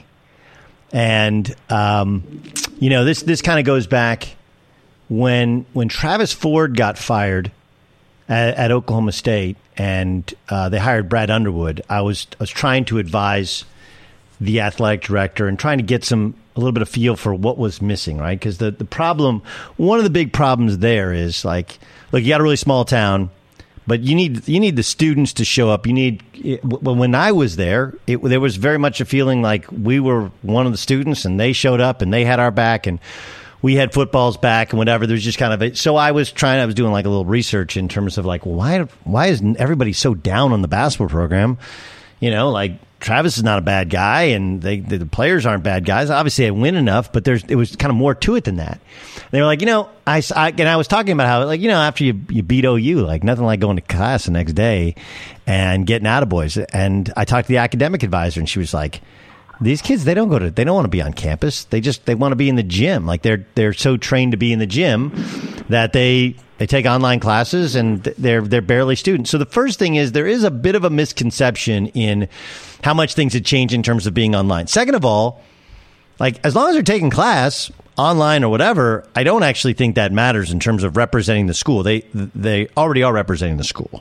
[SPEAKER 1] And, um, you know, this, this kind of goes back when, when Travis Ford got fired at, at Oklahoma State and uh, they hired Brad Underwood. I was, I was trying to advise the athletic director and trying to get some, a little bit of feel for what was missing, right? Because the, the problem, one of the big problems there is like, look, you got a really small town, but you need you need the students to show up. You need, when I was there, it, there was very much a feeling like we were one of the students and they showed up and they had our back and we had footballs back and whatever. There's just kind of a, so I was trying, I was doing like a little research in terms of like, well, why, why is everybody so down on the basketball program? You know, like Travis is not a bad guy, and they, the players aren't bad guys. Obviously, they win enough, but there's it was kind of more to it than that. And they were like, you know, I, I and I was talking about how, like, you know, after you you beat O U, like nothing like going to class the next day and getting attaboys. And I talked to the academic advisor, and she was like, these kids, they don't go to, they don't want to be on campus. They just, they want to be in the gym. Like they're, they're so trained to be in the gym that they, they take online classes and they're, they're barely students. So the first thing is there is a bit of a misconception in how much things had changed in terms of being online. Second of all, like as long as they're taking class online or whatever, I don't actually think that matters in terms of representing the school. They, they already are representing the school.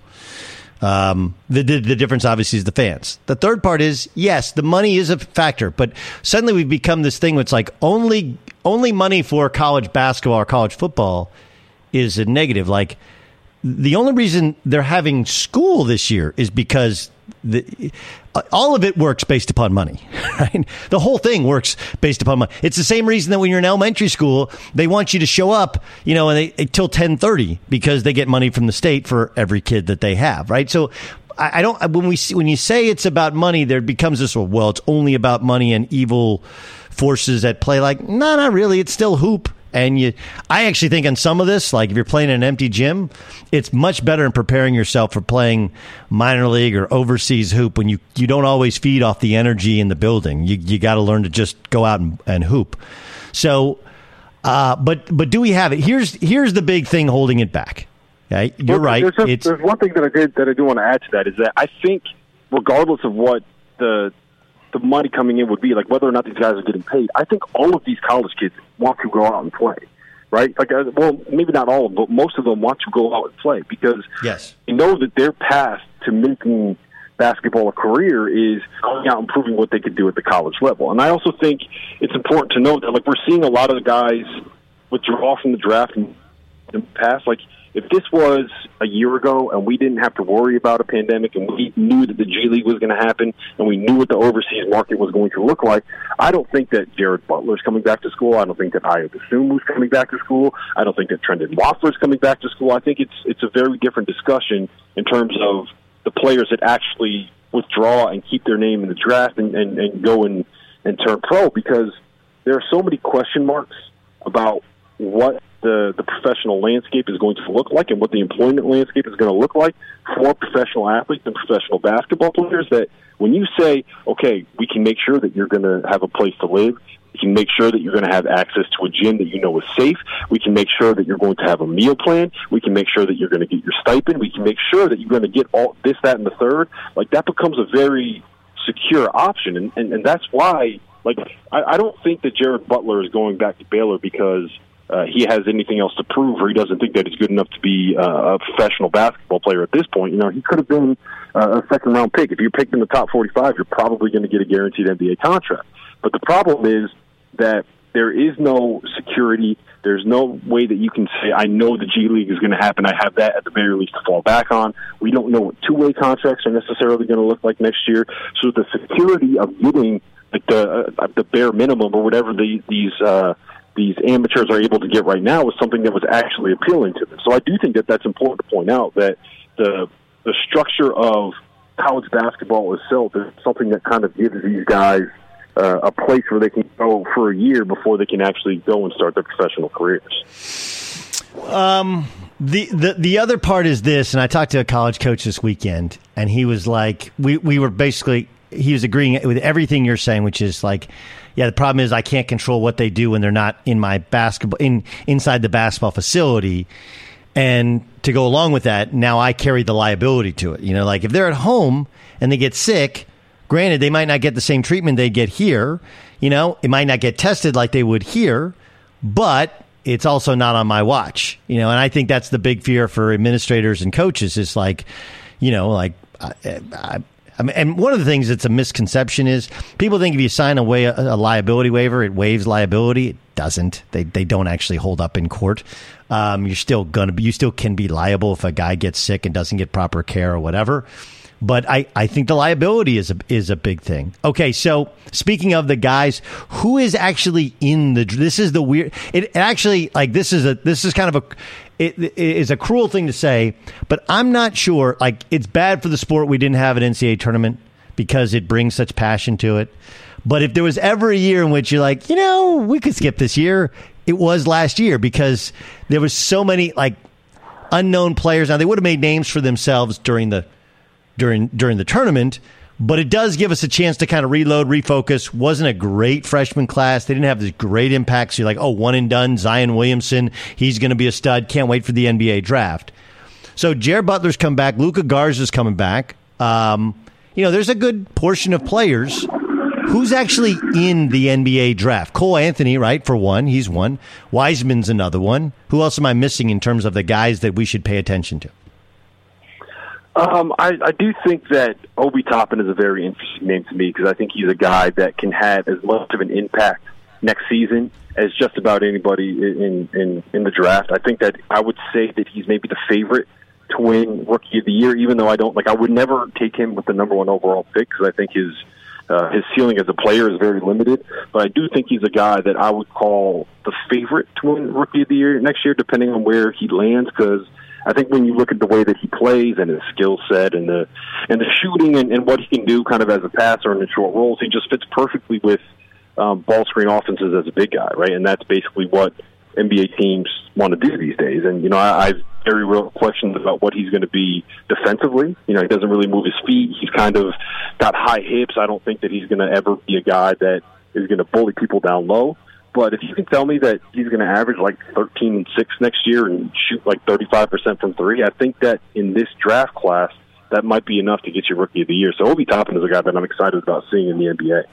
[SPEAKER 1] Um, the, the the difference obviously is the fans. The third part is, yes, the money is a factor, but suddenly we've become this thing where it's like only only money for college basketball or college football is a negative. Like the only reason they're having school this year is because the, all of it works based upon money, right? The whole thing works based upon money. It's the same reason that when you're in elementary school, they want you to show up, you know, and they, till ten thirty because they get money from the state for every kid that they have, right? So I, I don't, when we see, when you say it's about money, there becomes this, well, it's only about money and evil forces at play. Like, no, not really. It's still hoop. And you, I actually think on some of this, like if you're playing in an empty gym, it's much better in preparing yourself for playing minor league or overseas hoop when you, you don't always feed off the energy in the building. You you got to learn to just go out and, and hoop. So, uh, but but do we have it? Here's here's the big thing holding it back. Okay? You're
[SPEAKER 3] well,
[SPEAKER 1] right.
[SPEAKER 3] There's, just,
[SPEAKER 1] it's,
[SPEAKER 3] there's one thing that I did that I do want to add to that is that I think regardless of what the the money coming in would be, like whether or not these guys are getting paid, I think all of these college kids want to go out and play, right? Like, uh, well, maybe not all of them, but most of them want to go out and play because
[SPEAKER 1] yes.
[SPEAKER 3] they know that their path to making basketball a career is going out and proving what they could do at the college level. And I also think it's important to note that, like, we're seeing a lot of the guys withdraw from the draft in the past. Like, if this was a year ago and we didn't have to worry about a pandemic and we knew that the G League was going to happen and we knew what the overseas market was going to look like, I don't think that Jared Butler's coming back to school. I don't think that Ayo Dosunmu's coming back to school. I don't think that Trendon Watford's coming back to school. I think it's it's a very different discussion in terms of the players that actually withdraw and keep their name in the draft and, and, and go and, and turn pro, because there are so many question marks about what the, the professional landscape is going to look like and what the employment landscape is going to look like for professional athletes and professional basketball players, that when you say, okay, we can make sure that you're going to have a place to live, we can make sure that you're going to have access to a gym that you know is safe, we can make sure that you're going to have a meal plan, we can make sure that you're going to get your stipend, we can make sure that you're going to get all this, that, and the third, like that becomes a very secure option. And, and, and that's why, like, I, I don't think that Jared Butler is going back to Baylor because Uh, he has anything else to prove, or he doesn't think that he's good enough to be uh, a professional basketball player at this point. You know, he could have been uh, a second-round pick. If you're picked in the top forty-five, you're probably going to get a guaranteed N B A contract. But the problem is that there is no security. There's no way that you can say, I know the G League is going to happen. I have that at the very least to fall back on. We don't know what two-way contracts are necessarily going to look like next year. So the security of getting like the uh, the bare minimum or whatever the, these uh, these amateurs are able to get right now was something that was actually appealing to them. So I do think that that's important to point out, that the the structure of college basketball itself is something that kind of gives these guys uh, a place where they can go for a year before they can actually go and start their professional careers.
[SPEAKER 1] Um, the, the, the other part is this, and I talked to a college coach this weekend, and he was like, we, we were basically, he was agreeing with everything you're saying, which is like, yeah, the problem is I can't control what they do when they're not in my basketball, in inside the basketball facility. And to go along with that, now I carry the liability to it. You know, like if they're at home and they get sick, granted, they might not get the same treatment they get here. You know, it might not get tested like they would here, but it's also not on my watch. You know, and I think that's the big fear for administrators and coaches is like, you know, like I, I, I mean, and one of the things that's a misconception is people think if you sign away a, a liability waiver, it waives liability. It doesn't. They they don't actually hold up in court. Um, you're still gonna be, you still can be liable if a guy gets sick and doesn't get proper care or whatever. But I, I think the liability is a, is a big thing. Okay, so speaking of the guys, who is actually in the? This is the weird. It actually like this is a this is kind of a. It, it is a cruel thing to say, but I'm not sure. Like, it's bad for the sport we didn't have an N C double A tournament because it brings such passion to it. But if there was ever a year in which you're like, you know, we could skip this year, it was last year because there was so many like unknown players. Now they would have made names for themselves during the during during the tournament, but it does give us a chance to kind of reload, refocus. Wasn't a great freshman class. They didn't have this great impact. So you're like, oh, one and done. Zion Williamson, he's going to be a stud. Can't wait for the N B A draft. So Jared Butler's come back. Luka Garza's coming back. Um, you know, there's a good portion of players. Who's actually in the N B A draft? Cole Anthony, right, for one. He's one. Wiseman's another one. Who else am I missing in terms of the guys that we should pay attention to?
[SPEAKER 3] Um, I, I do think that Obi Toppin is a very interesting name to me because I think he's a guy that can have as much of an impact next season as just about anybody in, in, in the draft. I think that I would say that he's maybe the favorite to win Rookie of the Year, even though I don't, like, I would never take him with the number one overall pick because I think his Uh, his ceiling as a player is very limited, but I do think he's a guy that I would call the favorite to win Rookie of the Year next year, depending on where he lands, because I think when you look at the way that he plays and his skill set and the and the shooting and, and what he can do kind of as a passer and in short rolls, he just fits perfectly with um, ball screen offenses as a big guy, right? And that's basically what N B A teams want to do these days. And, you know, I, I've very real questions about what he's going to be defensively. You know, he doesn't really move his feet. He's kind of got high hips. I don't think that he's going to ever be a guy that is going to bully people down low. But if you can tell me that he's going to average like thirteen and six next year and shoot like thirty-five percent from three, I think that in this draft class, that might be enough to get you Rookie of the Year. So Obi Toppin is a guy that I'm excited about seeing in the N B A.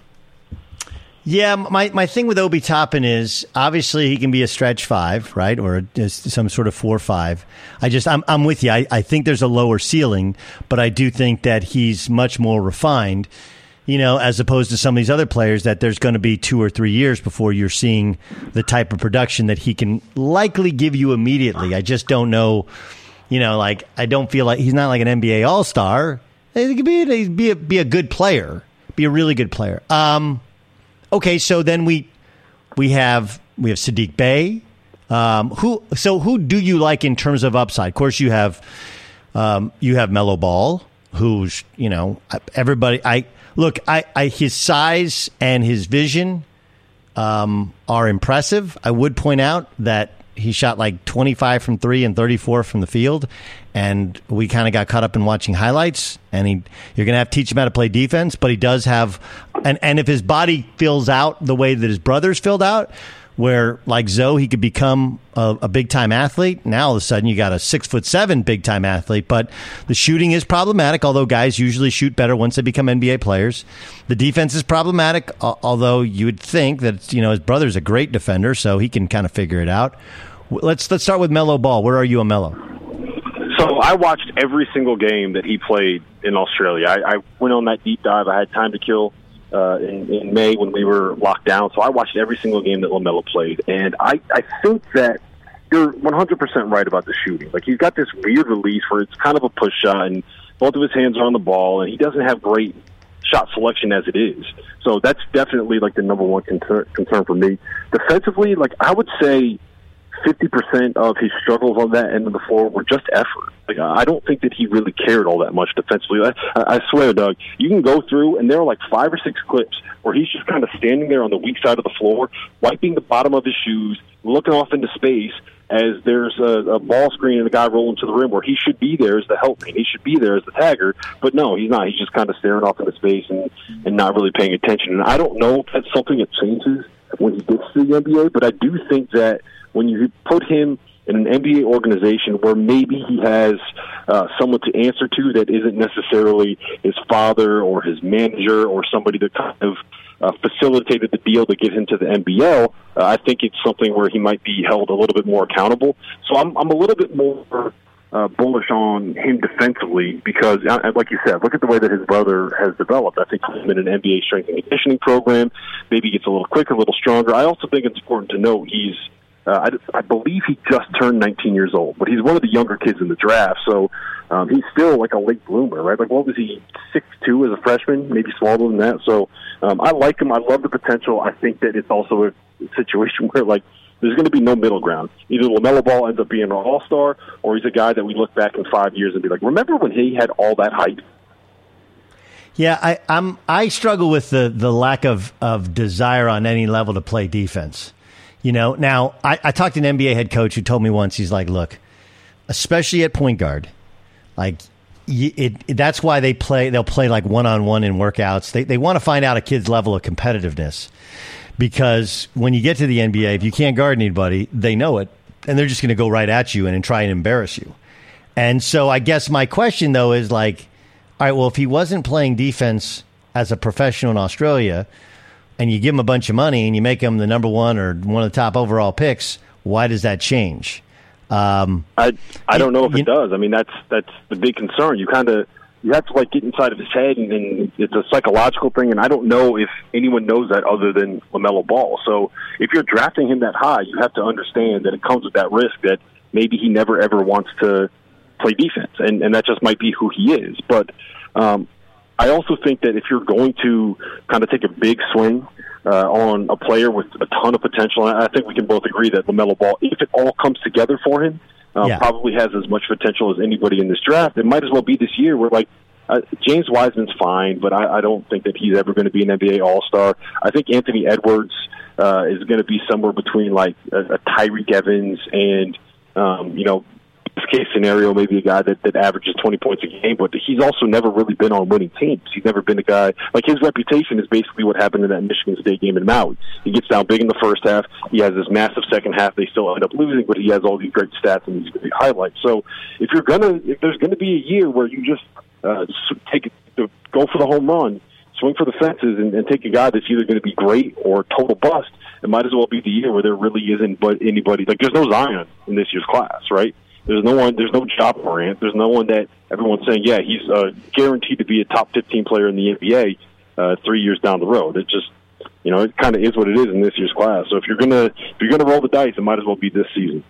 [SPEAKER 1] Yeah, my, my thing with Obi Toppin is obviously he can be a stretch five, right, or a, some sort of four five. I just I'm I'm with you. I, I think there's a lower ceiling, but I do think that he's much more refined, you know, as opposed to some of these other players that there's going to be two or three years before you're seeing the type of production that he can likely give you immediately. I just don't know, you know, like I don't feel like he's not like an N B A All-Star. He could be a, be a, be a good player, be a really good player. Um. Okay, so then we we have we have Saddiq Bey. Um, who so who do you like in terms of upside? Of course, you have um, you have Melo Ball, who's you know everybody. I look, I, I his size and his vision um, are impressive. I would point out that he shot like twenty-five from three and thirty-four from the field, and we kind of got caught up in watching highlights. And he, you're going to have to teach him how to play defense, but he does have, and, and if his body fills out the way that his brothers filled out, where like Zoe, he could become a, a big time athlete. Now all of a sudden you got a six foot seven big time athlete, but the shooting is problematic. Although guys usually shoot better once they become N B A players, the defense is problematic. Although you would think that you know his brother's a great defender, so he can kind of figure it out. Let's let's start with Melo Ball. Where are you on Melo?
[SPEAKER 3] So I watched every single game that he played in Australia. I, I went on that deep dive. I had time to kill. Uh, in, in May when we were locked down. So I watched every single game that LaMelo played. And I, I think that you're one hundred percent right about the shooting. Like, he's got this weird release where it's kind of a push shot and both of his hands are on the ball, and he doesn't have great shot selection as it is. So that's definitely, like, the number one concern, concern for me. Defensively, like, I would say fifty percent of his struggles on that end of the floor were just effort. Like, I don't think that he really cared all that much defensively. I, I swear, Doug, you can go through, and there are like five or six clips where he's just kind of standing there on the weak side of the floor, wiping the bottom of his shoes, looking off into space as there's a, a ball screen and a guy rolling to the rim where he should be there as the helpmate. He should be there as the tagger, but no, he's not. He's just kind of staring off into space and, and not really paying attention. And I don't know if that's something that changes when he gets to the N B A, but I do think that when you put him in an N B A organization where maybe he has uh, someone to answer to that isn't necessarily his father or his manager or somebody that kind of uh, facilitated the deal to get him to the N B L, uh, I think it's something where he might be held a little bit more accountable. So I'm, I'm a little bit more uh, bullish on him defensively because, uh, like you said, look at the way that his brother has developed. I think he's in an N B A strength and conditioning program. Maybe he gets a little quicker, a little stronger. I also think it's important to note he's Uh, I, I believe he just turned nineteen years old, but he's one of the younger kids in the draft, so um, he's still like a late bloomer, right? Like, what was he, six two as a freshman, maybe smaller than that? So um, I like him. I love the potential. I think that it's also a situation where, like, there's going to be no middle ground. Either LaMelo Ball ends up being an all-star, or he's a guy that we look back in five years and be like, remember when he had all that hype?
[SPEAKER 1] Yeah, I, I'm. I struggle with the, the lack of, of desire on any level to play defense. You know, now I, I talked to an N B A head coach who told me once, he's like, look, especially at point guard, like it, it that's why they play. They'll play like one on one in workouts. They they want to find out a kid's level of competitiveness, because when you get to the N B A, if you can't guard anybody, they know it, and they're just going to go right at you and, and try and embarrass you. And so I guess my question though is like, all right, well, if he wasn't playing defense as a professional in Australia, and you give him a bunch of money and you make him the number one or one of the top overall picks, why does that change? Um,
[SPEAKER 3] I I don't know if
[SPEAKER 1] you,
[SPEAKER 3] it does. I mean, that's that's the big concern. You kind of you have to like get inside of his head, and, and it's a psychological thing. And I don't know if anyone knows that other than LaMelo Ball. So if you're drafting him that high, you have to understand that it comes with that risk that maybe he never ever wants to play defense, and, and that just might be who he is. But um, I also think that if you're going to kind of take a big swing uh, on a player with a ton of potential, and I think we can both agree that LaMelo Ball, if it all comes together for him, um, yeah. probably has as much potential as anybody in this draft. It might as well be this year where, like, uh, James Wiseman's fine, but I, I don't think that he's ever going to be an N B A All-Star. I think Anthony Edwards uh, is going to be somewhere between, like, a, a Tyreek Evans and, um, you know, case scenario, maybe a guy that, that averages twenty points a game, but he's also never really been on winning teams. He's never been a guy, like his reputation is basically what happened in that Michigan State game in Maui. He gets down big in the first half, he has this massive second half, they still end up losing, but he has all these great stats and these great highlights. So if you're gonna, if there's gonna be a year where you just uh, take it, go for the home run, swing for the fences, and, and take a guy that's either going to be great or total bust, it might as well be the year where there really isn't but anybody, like there's no Zion in this year's class, right? There's no one. There's no Ja Morant. There's no one that everyone's saying, yeah, he's uh, guaranteed to be a top fifteen player in the N B A uh, three years down the road. It just, you know, it kind of is what it is in this year's class. So if you're gonna if you're gonna roll the dice, it might as well be this season.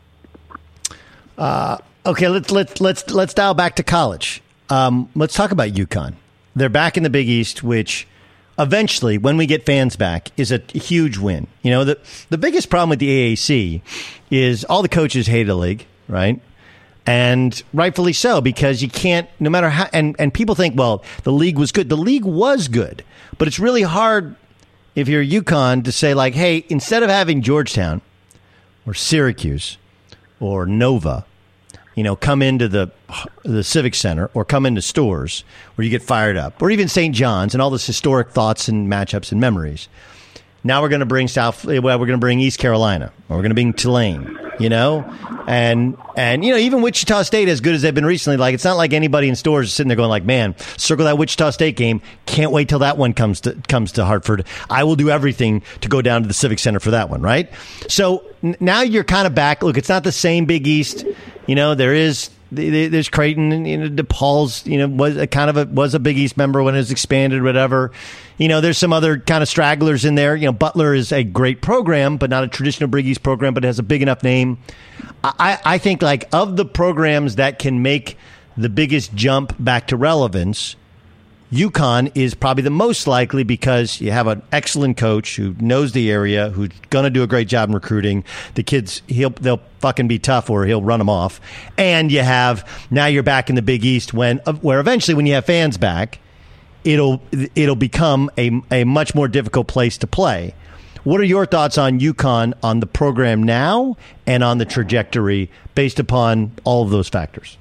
[SPEAKER 1] Uh, okay, let's let's let's let's dial back to college. Um, let's talk about UConn. They're back in the Big East, which eventually, when we get fans back, is a huge win. You know, the the biggest problem with the A A C is all the coaches hate the league, right? And rightfully so, because you can't, no matter how, and, and people think, well, the league was good. The league was good, but it's really hard if you're UConn to say, like, hey, instead of having Georgetown or Syracuse or Nova, you know, come into the the Civic Center or come into Stores where you get fired up, or even Saint John's and all this historic thoughts and matchups and memories. Now we're going to bring South. Well, we're going to bring East Carolina, or we're going to bring Tulane. You know, and and you know, even Wichita State, as good as they've been recently, like it's not like anybody in Stores is sitting there going like, man, circle that Wichita State game. Can't wait till that one comes to comes to Hartford. I will do everything to go down to the Civic Center for that one, right? So n- now you're kind of back. Look, it's not the same Big East. You know, there is. There's Creighton, and you know, DePaul's, you know, was a kind of a was a Big East member when it was expanded, or whatever. You know, there's some other kind of stragglers in there. You know, Butler is a great program, but not a traditional Big East program, but it has a big enough name. I, I think, like, of the programs that can make the biggest jump back to relevance, UConn is probably the most likely, because you have an excellent coach who knows the area, who's going to do a great job in recruiting. The kids, he'll they'll fucking be tough, or he'll run them off. And you have, now you're back in the Big East, when where eventually when you have fans back, it'll it'll become a a much more difficult place to play. What are your thoughts on UConn, on the program now, and on the trajectory based upon all of those factors?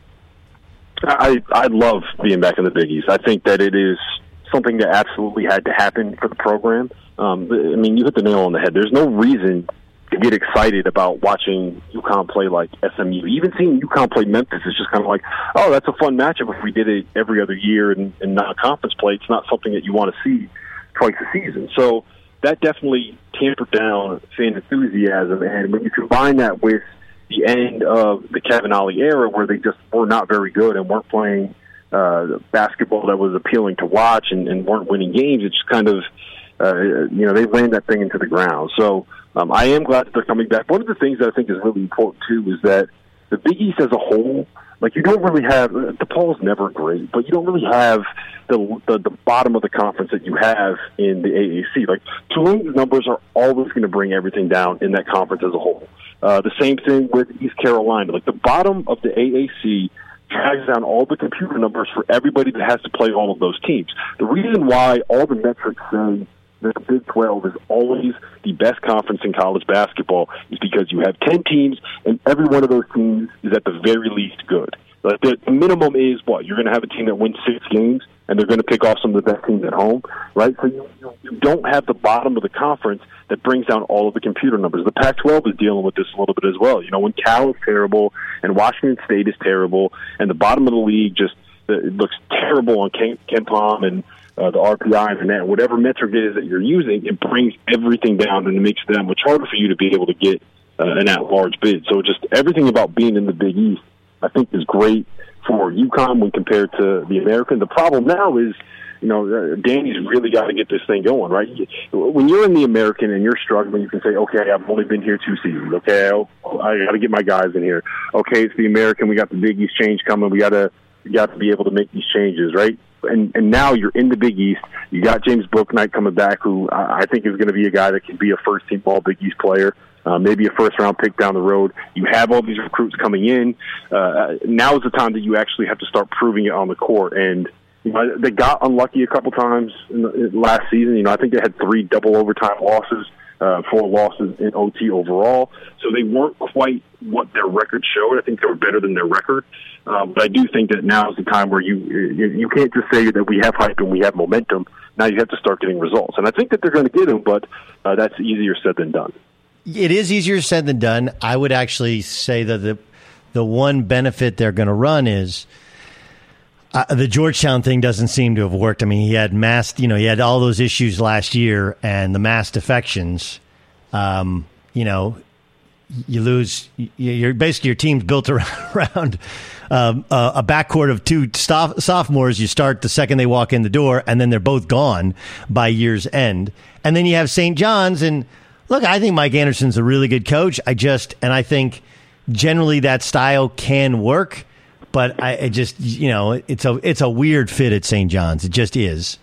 [SPEAKER 3] I I love being back in the Big East. I think that it is something that absolutely had to happen for the program. Um, I mean, you hit the nail on the head. There's no reason to get excited about watching UConn play like S M U. Even seeing UConn play Memphis is just kind of like, oh, that's a fun matchup if we did it every other year in, in non-conference play. It's not something that you want to see twice a season. So that definitely tampered down fan enthusiasm. And when you combine that with the end of the Kevin Ollie era, where they just were not very good and weren't playing uh, basketball that was appealing to watch, and, and weren't winning games, it's just kind of, uh, you know, they ran that thing into the ground. So um, I am glad that they're coming back. One of the things that I think is really important, too, is that the Big East as a whole, like, you don't really have, DePaul's never great, but you don't really have the, the the bottom of the conference that you have in the A A C. Like, Tulane's numbers are always going to bring everything down in that conference as a whole. Uh, the same thing with East Carolina. Like, the bottom of the A A C drags down all the computer numbers for everybody that has to play all of those teams. The reason why all the metrics say that the Big twelve is always the best conference in college basketball is because you have ten teams, and every one of those teams is at the very least good. Like the minimum is what? You're going to have a team that wins six games, and they're going to pick off some of the best teams at home, right? So you, you don't have the bottom of the conference that brings down all of the computer numbers. The Pac twelve is dealing with this a little bit as well. You know, when Cal is terrible and Washington State is terrible, and the bottom of the league just it looks terrible on KenPom and uh, the R P I and that, whatever metric it is that you're using, it brings everything down, and it makes it that much harder for you to be able to get uh, an at-large bid. So just everything about being in the Big East, I think, is great for UConn when compared to the American. The problem now is, you know, uh, Danny's really got to get this thing going, right? When you're in the American and you're struggling, you can say, okay, I've only been here two seasons. Okay, I'll, I got to get my guys in here. Okay, it's the American. We got the Big East change coming. We got to we got to be able to make these changes, right? And and now you're in the Big East. You got James Bouknight coming back, who I think is going to be a guy that can be a first-team All-Big East player. Uh, maybe a first-round pick down the road. You have all these recruits coming in. Uh, now is the time that you actually have to start proving it on the court. And you know, they got unlucky a couple times in the, in last season. You know, I think they had three double overtime losses, uh, four losses in O T overall. So they weren't quite what their record showed. I think they were better than their record. Uh, but I do think that now is the time where you, you you can't just say that we have hype and we have momentum. Now you have to start getting results. And I think that they're going to get them, but uh, that's easier said than done.
[SPEAKER 1] It is easier said than done. I would actually say that the the one benefit they're going to run is uh, the Georgetown thing doesn't seem to have worked. I mean, he had mass, you know, he had all those issues last year and the mass defections. Um, you know, you lose. You're basically your team's built around, around um, uh, a backcourt of two sof- sophomores. You start the second they walk in the door, and then they're both gone by year's end. And then you have Saint John's and. Look, I think Mike Anderson's a really good coach. I just, and I think generally that style can work, but I, I just, you know, it's a it's a weird fit at Saint John's. It just is.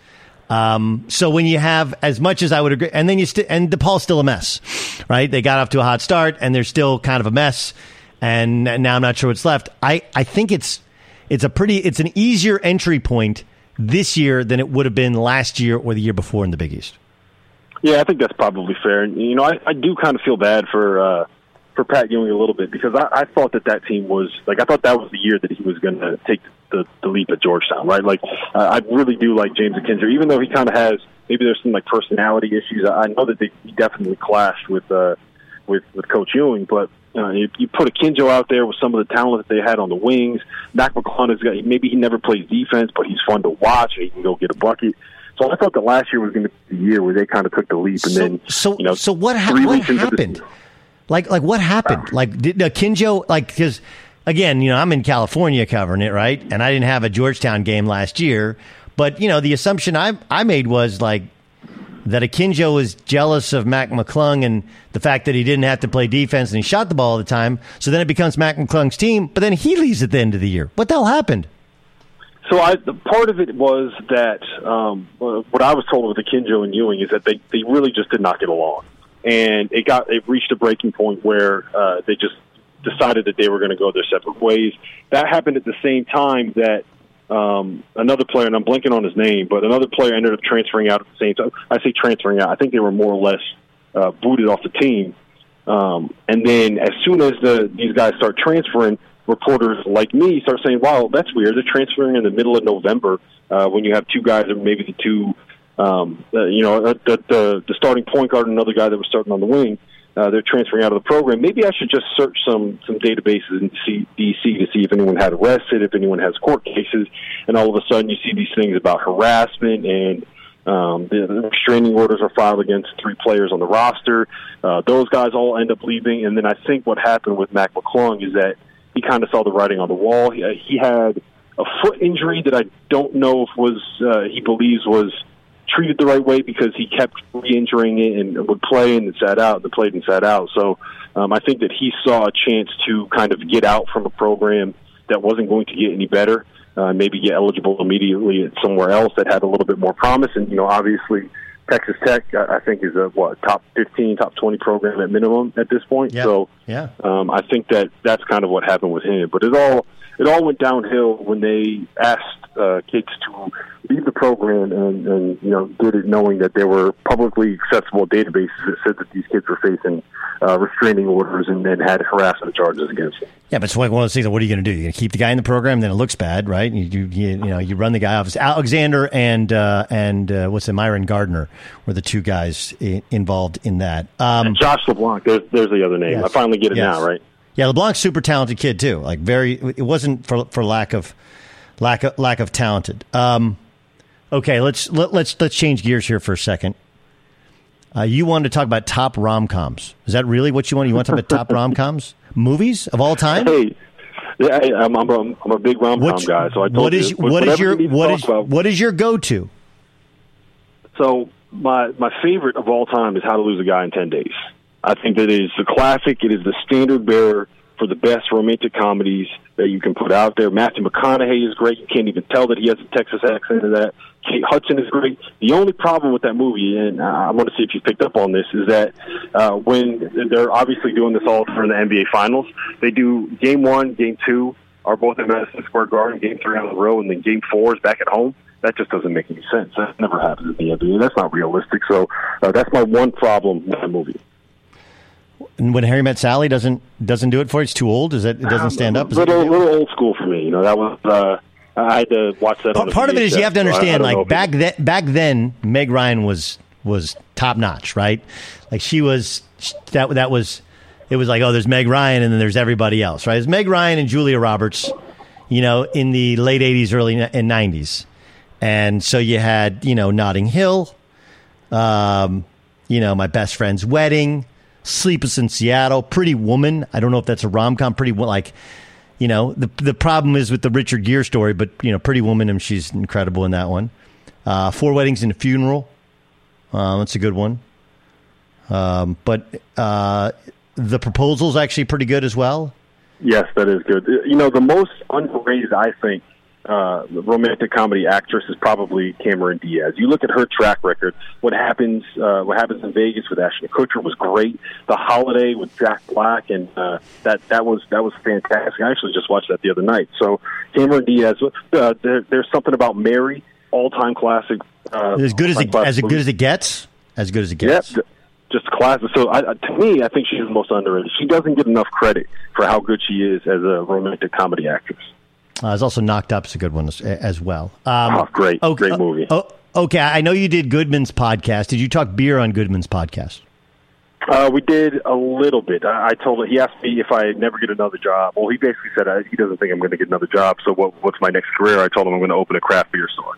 [SPEAKER 1] Um, so when you have, as much as I would agree, and then you st- and DePaul's still a mess, right? They got off to a hot start, and they're still kind of a mess, and now I'm not sure what's left. I, I think it's it's a pretty it's an easier entry point this year than it would have been last year or the year before in the Big East.
[SPEAKER 3] Yeah, I think that's probably fair. And, you know, I, I do kind of feel bad for uh, for Pat Ewing a little bit because I, I thought that that team was, like, I thought that was the year that he was going to take the, the leap at Georgetown, right? Like, uh, I really do like James Akinjo, even though he kind of has, maybe there's some, like, personality issues. I know that they he definitely clashed with, uh, with, with Coach Ewing, but uh, you, you put Akinjo out there with some of the talent that they had on the wings. Mac McClung has got, maybe he never plays defense, but he's fun to watch. He can go get a bucket. So I thought that last year was going to be the year where they kind of took the leap, and
[SPEAKER 1] so,
[SPEAKER 3] then
[SPEAKER 1] so
[SPEAKER 3] you know,
[SPEAKER 1] so what, ha- what happened? Like like what happened? Like did Akinjo, like, because again, you know, I'm in California covering it, right? And I didn't have a Georgetown game last year, but you know, the assumption I I made was like that Akinjo was jealous of Mac McClung and the fact that he didn't have to play defense and he shot the ball all the time. So then it becomes Mac McClung's team, but then he leaves at the end of the year. What the hell happened?
[SPEAKER 3] So I, the part of it was that um, what I was told with Akinjo and Ewing is that they, they really just did not get along, and it got it reached a breaking point where uh, they just decided that they were going to go their separate ways. That happened at the same time that um, another player, and I'm blanking on his name, but another player ended up transferring out at the same time. I say transferring out. I think they were more or less uh, booted off the team, um, and then as soon as the these guys start transferring, reporters like me start saying, wow, that's weird. They're transferring in the middle of November uh, when you have two guys, or maybe the two, um, uh, you know, the, the, the starting point guard and another guy that was starting on the wing. Uh, they're transferring out of the program. Maybe I should just search some, some databases in D C to see if anyone had arrested, if anyone has court cases. And all of a sudden you see these things about harassment, and um, the restraining orders are filed against three players on the roster. Uh, those guys all end up leaving. And then I think what happened with Mac McClung is that he kind of saw the writing on the wall. He, uh, he had a foot injury that I don't know if was uh, he believes was treated the right way, because he kept re-injuring it and would play and sat out, and played and sat out. So um, I think that he saw a chance to kind of get out from a program that wasn't going to get any better, uh, maybe get eligible immediately at somewhere else that had a little bit more promise. And, you know, obviously Texas Tech, I think, is a what top fifteen, top twenty program at minimum at this point.
[SPEAKER 1] Yeah.
[SPEAKER 3] So,
[SPEAKER 1] yeah,
[SPEAKER 3] um, I think that that's kind of what happened with him. But it all it all went downhill when they asked uh, kids to leave the program and, and you know did it knowing that there were publicly accessible databases that said that these kids were facing uh, restraining orders and then had harassment charges against them.
[SPEAKER 1] Yeah, but it's like one of those things. What are you going to do? You're going to keep the guy in the program, then it looks bad, right? You you, you, you know you run the guy off. It's Alexander and uh, and uh, what's it, Myron Gardner were the two guys I- involved in that. Um,
[SPEAKER 3] and Josh LeBlanc, there's there's the other name.
[SPEAKER 1] Yes.
[SPEAKER 3] I finally get it
[SPEAKER 1] Yes.
[SPEAKER 3] now, right?
[SPEAKER 1] Yeah, LeBlanc's super talented kid too. Like very, it wasn't for for lack of lack of lack of talented. Um, okay, let's let, let's let's change gears here for a second. Uh, you wanted to talk about top rom-coms. Is that really what you want? You want to talk about top rom-coms? Movies of all time?
[SPEAKER 3] Hey, yeah, hey, I'm, I'm, a, I'm a big rom-com
[SPEAKER 1] What-
[SPEAKER 3] guy, so I told
[SPEAKER 1] what is
[SPEAKER 3] you.
[SPEAKER 1] what is your
[SPEAKER 3] you need to
[SPEAKER 1] what
[SPEAKER 3] talk
[SPEAKER 1] is
[SPEAKER 3] about-
[SPEAKER 1] what is your go-to?
[SPEAKER 3] So my my favorite of all time is How to Lose a Guy in ten days. I think that it is the classic. It is the standard bearer for the best romantic comedies that you can put out there. Matthew McConaughey is great. You can't even tell that he has a Texas accent in that. Kate Hudson is great. The only problem with that movie, and I want to see if you picked up on this, is that uh, when they're obviously doing this all during the N B A Finals, they do game one, game two are both at Madison Square Garden, game three on the road, and then game four is back at home. That just doesn't make any sense. That never happens in the N B A. That's not realistic. So uh, that's my one problem with that movie.
[SPEAKER 1] And when Harry Met Sally doesn't doesn't do it for you, it's too old. Is it? It doesn't stand up.
[SPEAKER 3] A little, little old school for me. You know, that was. Uh, I had to watch that.
[SPEAKER 1] Part,
[SPEAKER 3] on
[SPEAKER 1] part of it is you have to understand. Like back then, back then, Meg Ryan was was top notch, right? Like she was that that was. It was like, oh, there's Meg Ryan, and then there's everybody else, right? It's Meg Ryan and Julia Roberts, you know, in the late eighties, early and nineties, and so you had, you know, Notting Hill, um, you know, My Best Friend's Wedding, Sleepless in Seattle, Pretty Woman. I don't know if that's a rom-com. Pretty like, you know, the the problem is with the Richard Gere story, but you know, Pretty Woman, and she's incredible in that one. Uh, Four Weddings and a Funeral, uh, that's a good one. Um, but uh, The Proposal's actually pretty good as well.
[SPEAKER 3] Yes, that is good. You know, the most underrated, I think, uh, romantic comedy actress is probably Cameron Diaz. You look at her track record. What happens? Uh, what happens in Vegas with Ashton Kutcher was great. The Holiday with Jack Black, and uh, that that was that was fantastic. I actually just watched that the other night. So Cameron Diaz. Uh, there, there's something about Mary, all-time classic. Uh,
[SPEAKER 1] as good as it, as good as it gets. As good as it gets.
[SPEAKER 3] Yep. Just classic. So, I, to me, I think she's the most underrated. She doesn't get enough credit for how good she is as a romantic comedy actress.
[SPEAKER 1] Uh, there's also Knocked Up's a good one as, as well. Um,
[SPEAKER 3] oh, great, okay, great movie.
[SPEAKER 1] Uh, oh, okay, I know you did Goodman's podcast. Did you talk beer on Goodman's podcast?
[SPEAKER 3] Uh, we did a little bit. I, I told him, he asked me if I never get another job. Well, he basically said uh, he doesn't think I'm going to get another job. So, what, what's my next career? I told him I'm going to open a craft beer store.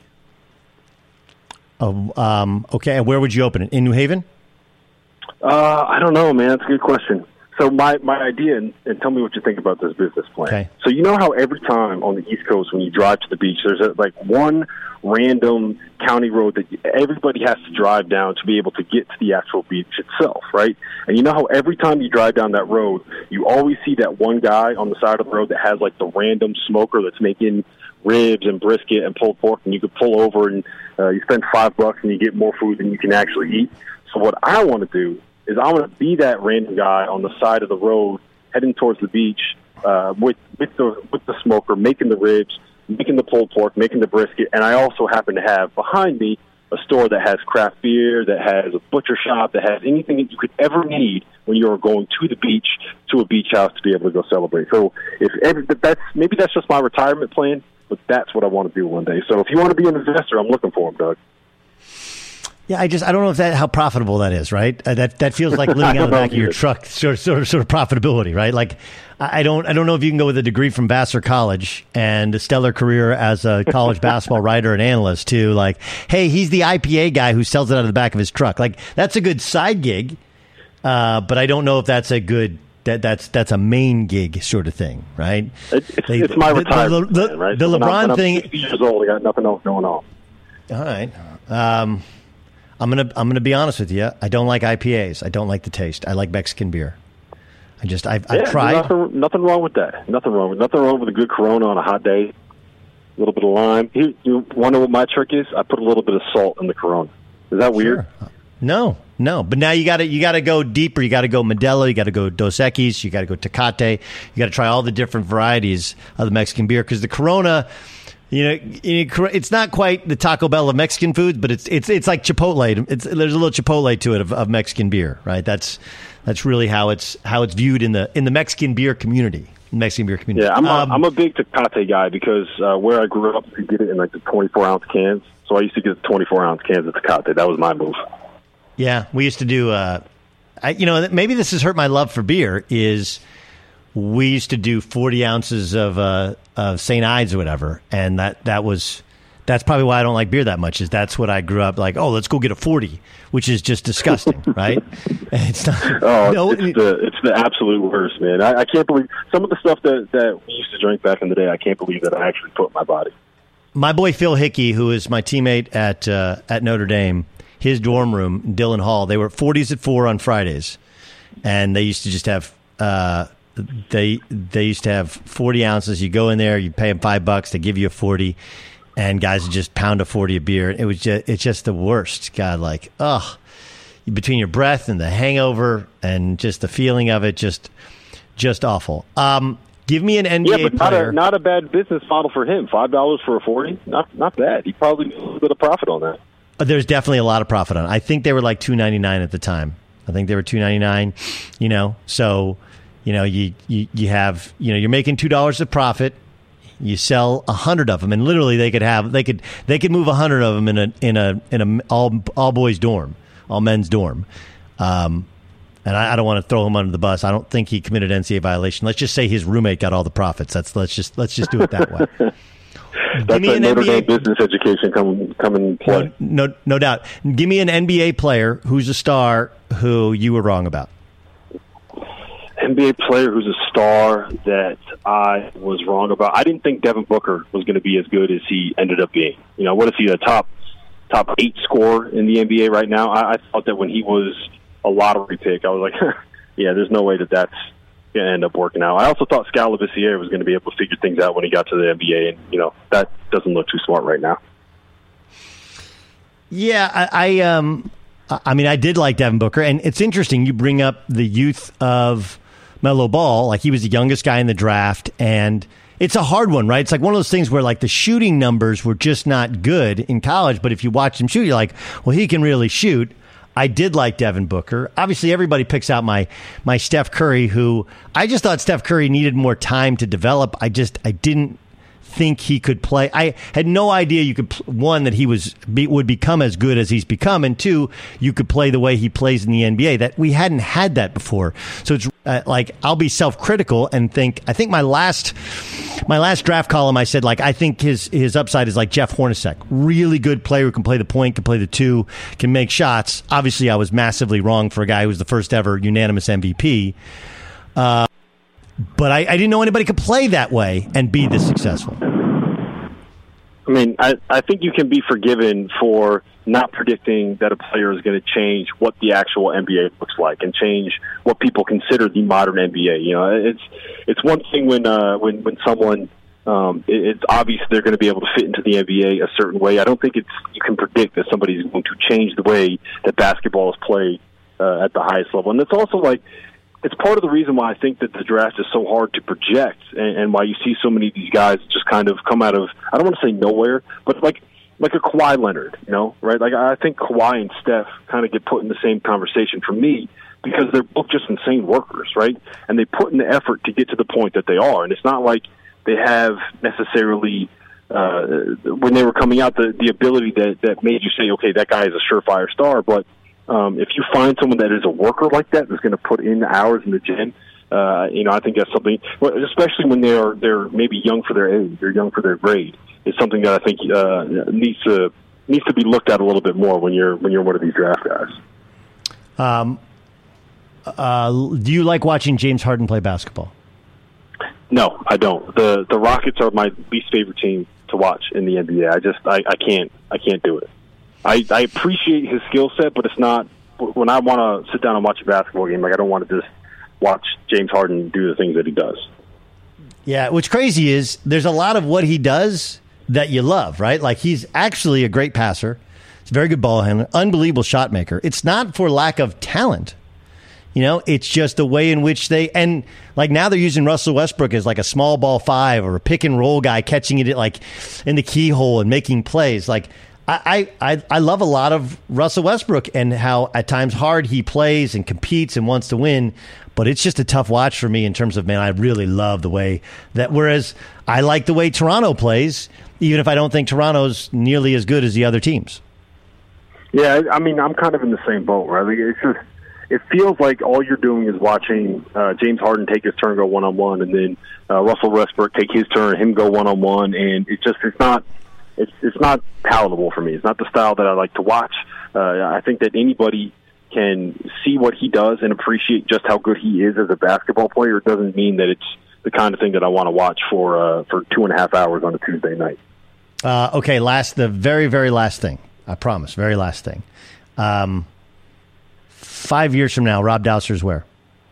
[SPEAKER 1] Oh, um, okay, where would you open it? In New Haven?
[SPEAKER 3] Uh, I don't know, man. That's a good question. So my, my idea, and, and tell me what you think about this business plan.
[SPEAKER 1] Okay.
[SPEAKER 3] So you know how every time on the East Coast when you drive to the beach, there's a, like one random county road that everybody has to drive down to be able to get to the actual beach itself, right? And you know how every time you drive down that road, you always see that one guy on the side of the road that has like the random smoker that's making ribs and brisket and pulled pork, and you could pull over and uh, you spend five bucks and you get more food than you can actually eat. So what I want to do is I want to be that random guy on the side of the road heading towards the beach uh, with with the with the smoker, making the ribs, making the pulled pork, making the brisket, and I also happen to have behind me a store that has craft beer, that has a butcher shop, that has anything that you could ever need when you're going to the beach, to a beach house to be able to go celebrate. So if every, that's maybe that's just my retirement plan, but that's what I want to do one day. So if you want to be an investor, I'm looking for him, Doug.
[SPEAKER 1] Yeah, I just I don't know if that how profitable that is, right? Uh, that that feels like living out of the back of your truck, sort of, sort of sort of profitability, right? Like I, I don't I don't know if you can go with a degree from Vassar College and a stellar career as a college basketball writer and analyst to like, hey, he's the I P A guy who sells it out of the back of his truck. Like that's a good side gig, uh, but I don't know if that's a good that that's that's a main gig sort of thing, right?
[SPEAKER 3] It's, it's, they, it's my retirement,
[SPEAKER 1] the, the,
[SPEAKER 3] plan, right?
[SPEAKER 1] The
[SPEAKER 3] so
[SPEAKER 1] LeBron
[SPEAKER 3] when I'm,
[SPEAKER 1] thing.
[SPEAKER 3] I'm sixty years old, I got nothing else going on.
[SPEAKER 1] All right. Um, I'm gonna I'm gonna be honest with you. I don't like I P As. I don't like the taste. I like Mexican beer. I just I've,
[SPEAKER 3] yeah,
[SPEAKER 1] I've tried.
[SPEAKER 3] Nothing, nothing wrong with that. Nothing wrong with nothing wrong with a good Corona on a hot day. A little bit of lime. You, you wonder what my trick is? I put a little bit of salt in the Corona. Is that weird?
[SPEAKER 1] Sure. No, no. But now you got to you got to go deeper. You got to go Modelo. You got to go Dos Equis. You got to go Tecate. You got to try all the different varieties of the Mexican beer because the Corona, you know, it's not quite the Taco Bell of Mexican foods, but it's it's it's like Chipotle. It's there's a little Chipotle to it of, of Mexican beer, right? That's that's really how it's how it's viewed in the in the Mexican beer community. Mexican beer community.
[SPEAKER 3] Yeah, I'm
[SPEAKER 1] um,
[SPEAKER 3] a, I'm a big Tecate guy because uh, where I grew up, you get it in like the twenty-four ounce cans. So I used to get the twenty-four ounce cans of Tecate. That was my move.
[SPEAKER 1] Yeah, we used to do. Uh, I, you know, maybe this has hurt my love for beer. Is we used to do forty ounces of uh, of Saint Ides or whatever, and that that was that's probably why I don't like beer that much. Is that's what I grew up like. Oh, let's go get a forty, which is just disgusting, right? It's not.
[SPEAKER 3] Oh,
[SPEAKER 1] no,
[SPEAKER 3] it's the it's the absolute worst, man. I, I can't believe some of the stuff that that we used to drink back in the day. I can't believe that I actually put in my body.
[SPEAKER 1] My boy Phil Hickey, who is my teammate at uh, at Notre Dame. His dorm room, Dillon Hall, they were forties at four on Fridays, and they used to just have uh, they they used to have forty ounces. You go in there, you pay them five bucks, they give you a forty, and guys would just pound a forty of beer. It was just it's just the worst. God, like ugh, between your breath and the hangover and just the feeling of it, just just awful. Um, give me an N B A
[SPEAKER 3] yeah, but
[SPEAKER 1] player.
[SPEAKER 3] Not a, not a bad business model for him. Five dollars for a forty, not not bad. He probably made a little bit of profit on that.
[SPEAKER 1] There's definitely a lot of profit on it. I think they were like two ninety-nine at the time. I think they were two ninety-nine, you know. So, you know, you, you, you have, you know, you're making two dollars of profit. You sell a hundred of them, and literally they could have they could they could move a hundred of them in a in a in a all all boys dorm, all men's dorm. Um, and I, I don't want to throw him under the bus. I don't think he committed N C double A violation. Let's just say his roommate got all the profits. That's let's just let's just do it that way.
[SPEAKER 3] That's a Notre Dame business education come come in play.
[SPEAKER 1] No, no, no doubt. Give me an N B A player who's a star who you were wrong about.
[SPEAKER 3] N B A player who's a star that I was wrong about. I didn't think Devin Booker was going to be as good as he ended up being. You know, what is he, a top top eight scorer in the N B A right now? I, I thought that when he was a lottery pick, I was like, yeah, there's no way that that's going to end up working out. I also thought Skal Labissière was going to be able to figure things out when he got to the N B A, and you know that doesn't look too smart right now.
[SPEAKER 1] Yeah, I, I um, I mean, I did like Devin Booker, and it's interesting. You bring up the youth of Melo Ball, like he was the youngest guy in the draft, and it's a hard one, right? It's like one of those things where like the shooting numbers were just not good in college, but if you watch him shoot, you're like, well, he can really shoot. I did like Devin Booker. Obviously, everybody picks out my my Steph Curry, who I just thought Steph Curry needed more time to develop. I just I didn't think he could play. I had no idea you could one that he was be, would become as good as he's become, and two, you could play the way he plays in the N B A. That we hadn't had that before. So it's uh, like I'll be self-critical and think. I think my last my last draft column, I said like I think his his upside is like Jeff Hornacek, really good player who can play the point, can play the two, can make shots. Obviously, I was massively wrong for a guy who was the first ever unanimous M V P. Uh, But I, I didn't know anybody could play that way and be this successful.
[SPEAKER 3] I mean, I, I think you can be forgiven for not predicting that a player is going to change what the actual N B A looks like and change what people consider the modern N B A. You know, it's it's one thing when uh, when when someone um, it, it's obvious they're going to be able to fit into the N B A a certain way. I don't think it's you can predict that somebody's going to change the way that basketball is played uh, at the highest level, and it's also like. It's part of the reason why I think that the draft is so hard to project and, and why you see so many of these guys just kind of come out of, I don't want to say nowhere, but like like a Kawhi Leonard, you know, right? Like I think Kawhi and Steph kind of get put in the same conversation for me because they're both just insane workers, right? And they put in the effort to get to the point that they are. And it's not like they have necessarily, uh, when they were coming out, the, the ability that, that made you say, okay, that guy is a surefire star, but Um, if you find someone that is a worker like that, that's going to put in hours in the gym, uh, you know, I think that's something, especially when they're they're maybe young for their age, they're young for their grade. It's something that I think uh, needs to needs to be looked at a little bit more when you're when you're one of these draft guys.
[SPEAKER 1] Um, uh, do you like watching James Harden play basketball?
[SPEAKER 3] No, I don't. the The Rockets are my least favorite team to watch in the N B A. I just I, I can't I can't do it. I, I appreciate his skill set, but it's not when I want to sit down and watch a basketball game. Like I don't want to just watch James Harden do the things that he does.
[SPEAKER 1] Yeah, what's crazy is there's a lot of what he does that you love, right? Like he's actually a great passer. He's a very good ball handler, unbelievable shot maker. It's not for lack of talent. You know, it's just the way in which they, and like now they're using Russell Westbrook as like a small ball five or a pick and roll guy catching it like in the keyhole and making plays. Like I, I, I love a lot of Russell Westbrook and how at times hard he plays and competes and wants to win. But it's just a tough watch for me in terms of, man, I really love the way that, whereas I like the way Toronto plays, even if I don't think Toronto's nearly as good as the other teams.
[SPEAKER 3] Yeah, I mean, I'm kind of in the same boat, right? Like, it's just, it feels like all you're doing is watching uh, James Harden take his turn, go one-on-one, and then uh, Russell Westbrook take his turn, him go one-on-one, and it's just, it's not, it's it's not palatable for me. It's not the style that I like to watch. Uh, I think that anybody can see what he does and appreciate just how good he is as a basketball player. It doesn't mean that it's the kind of thing that I want to watch for uh, for two and a half hours on a Tuesday night.
[SPEAKER 1] Uh, okay, last, the very, very last thing. I promise, very last thing. Um, five years from now, Rob Dauster's where?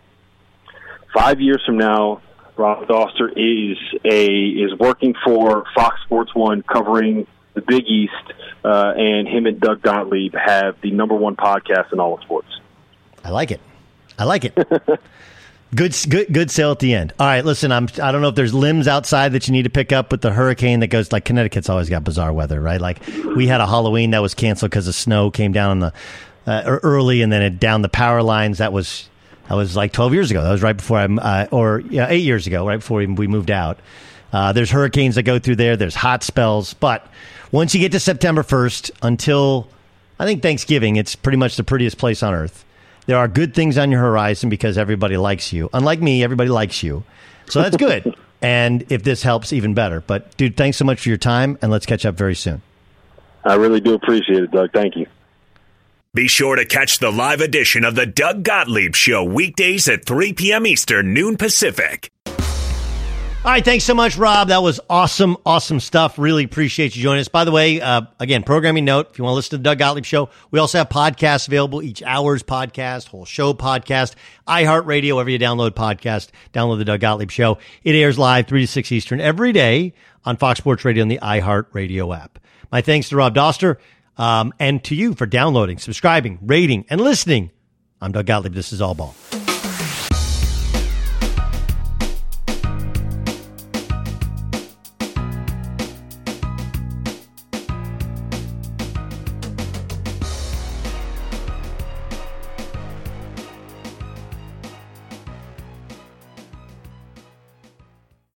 [SPEAKER 3] Five years from now, Rob Dauster is a is working for Fox Sports One, covering the Big East, uh, and him and Doug Gottlieb have the number one podcast in all of sports.
[SPEAKER 1] I like it. I like it. Good, good, good sale at the end. All right, listen. I'm. I don't know if there's limbs outside that you need to pick up with the hurricane that goes. Like Connecticut's always got bizarre weather, right? Like we had a Halloween that was canceled because the snow came down on the uh, early, and then it down the power lines. That was that was like twelve years ago. That was right before I, uh, or yeah, eight years ago, right before we moved out. Uh, there's hurricanes that go through there. There's hot spells, but once you get to September first until I think Thanksgiving, it's pretty much the prettiest place on earth. There are good things on your horizon because everybody likes you. Unlike me, everybody likes you. So that's good. And if this helps, even better. But, dude, thanks so much for your time, and let's catch up very soon.
[SPEAKER 3] I really do appreciate it, Doug. Thank you.
[SPEAKER 2] Be sure to catch the live edition of the Doug Gottlieb Show weekdays at three p.m. Eastern, noon Pacific.
[SPEAKER 1] All right, thanks so much, Rob. That was awesome, awesome stuff. Really appreciate you joining us. By the way, uh, again, programming note, if you want to listen to the Doug Gottlieb Show, we also have podcasts available, each hour's podcast, whole show podcast, iHeartRadio, wherever you download podcast, download the Doug Gottlieb Show. It airs live three to six Eastern every day on Fox Sports Radio and the iHeartRadio app. My thanks to Rob Dauster um, and to you for downloading, subscribing, rating, and listening. I'm Doug Gottlieb. This is All Ball.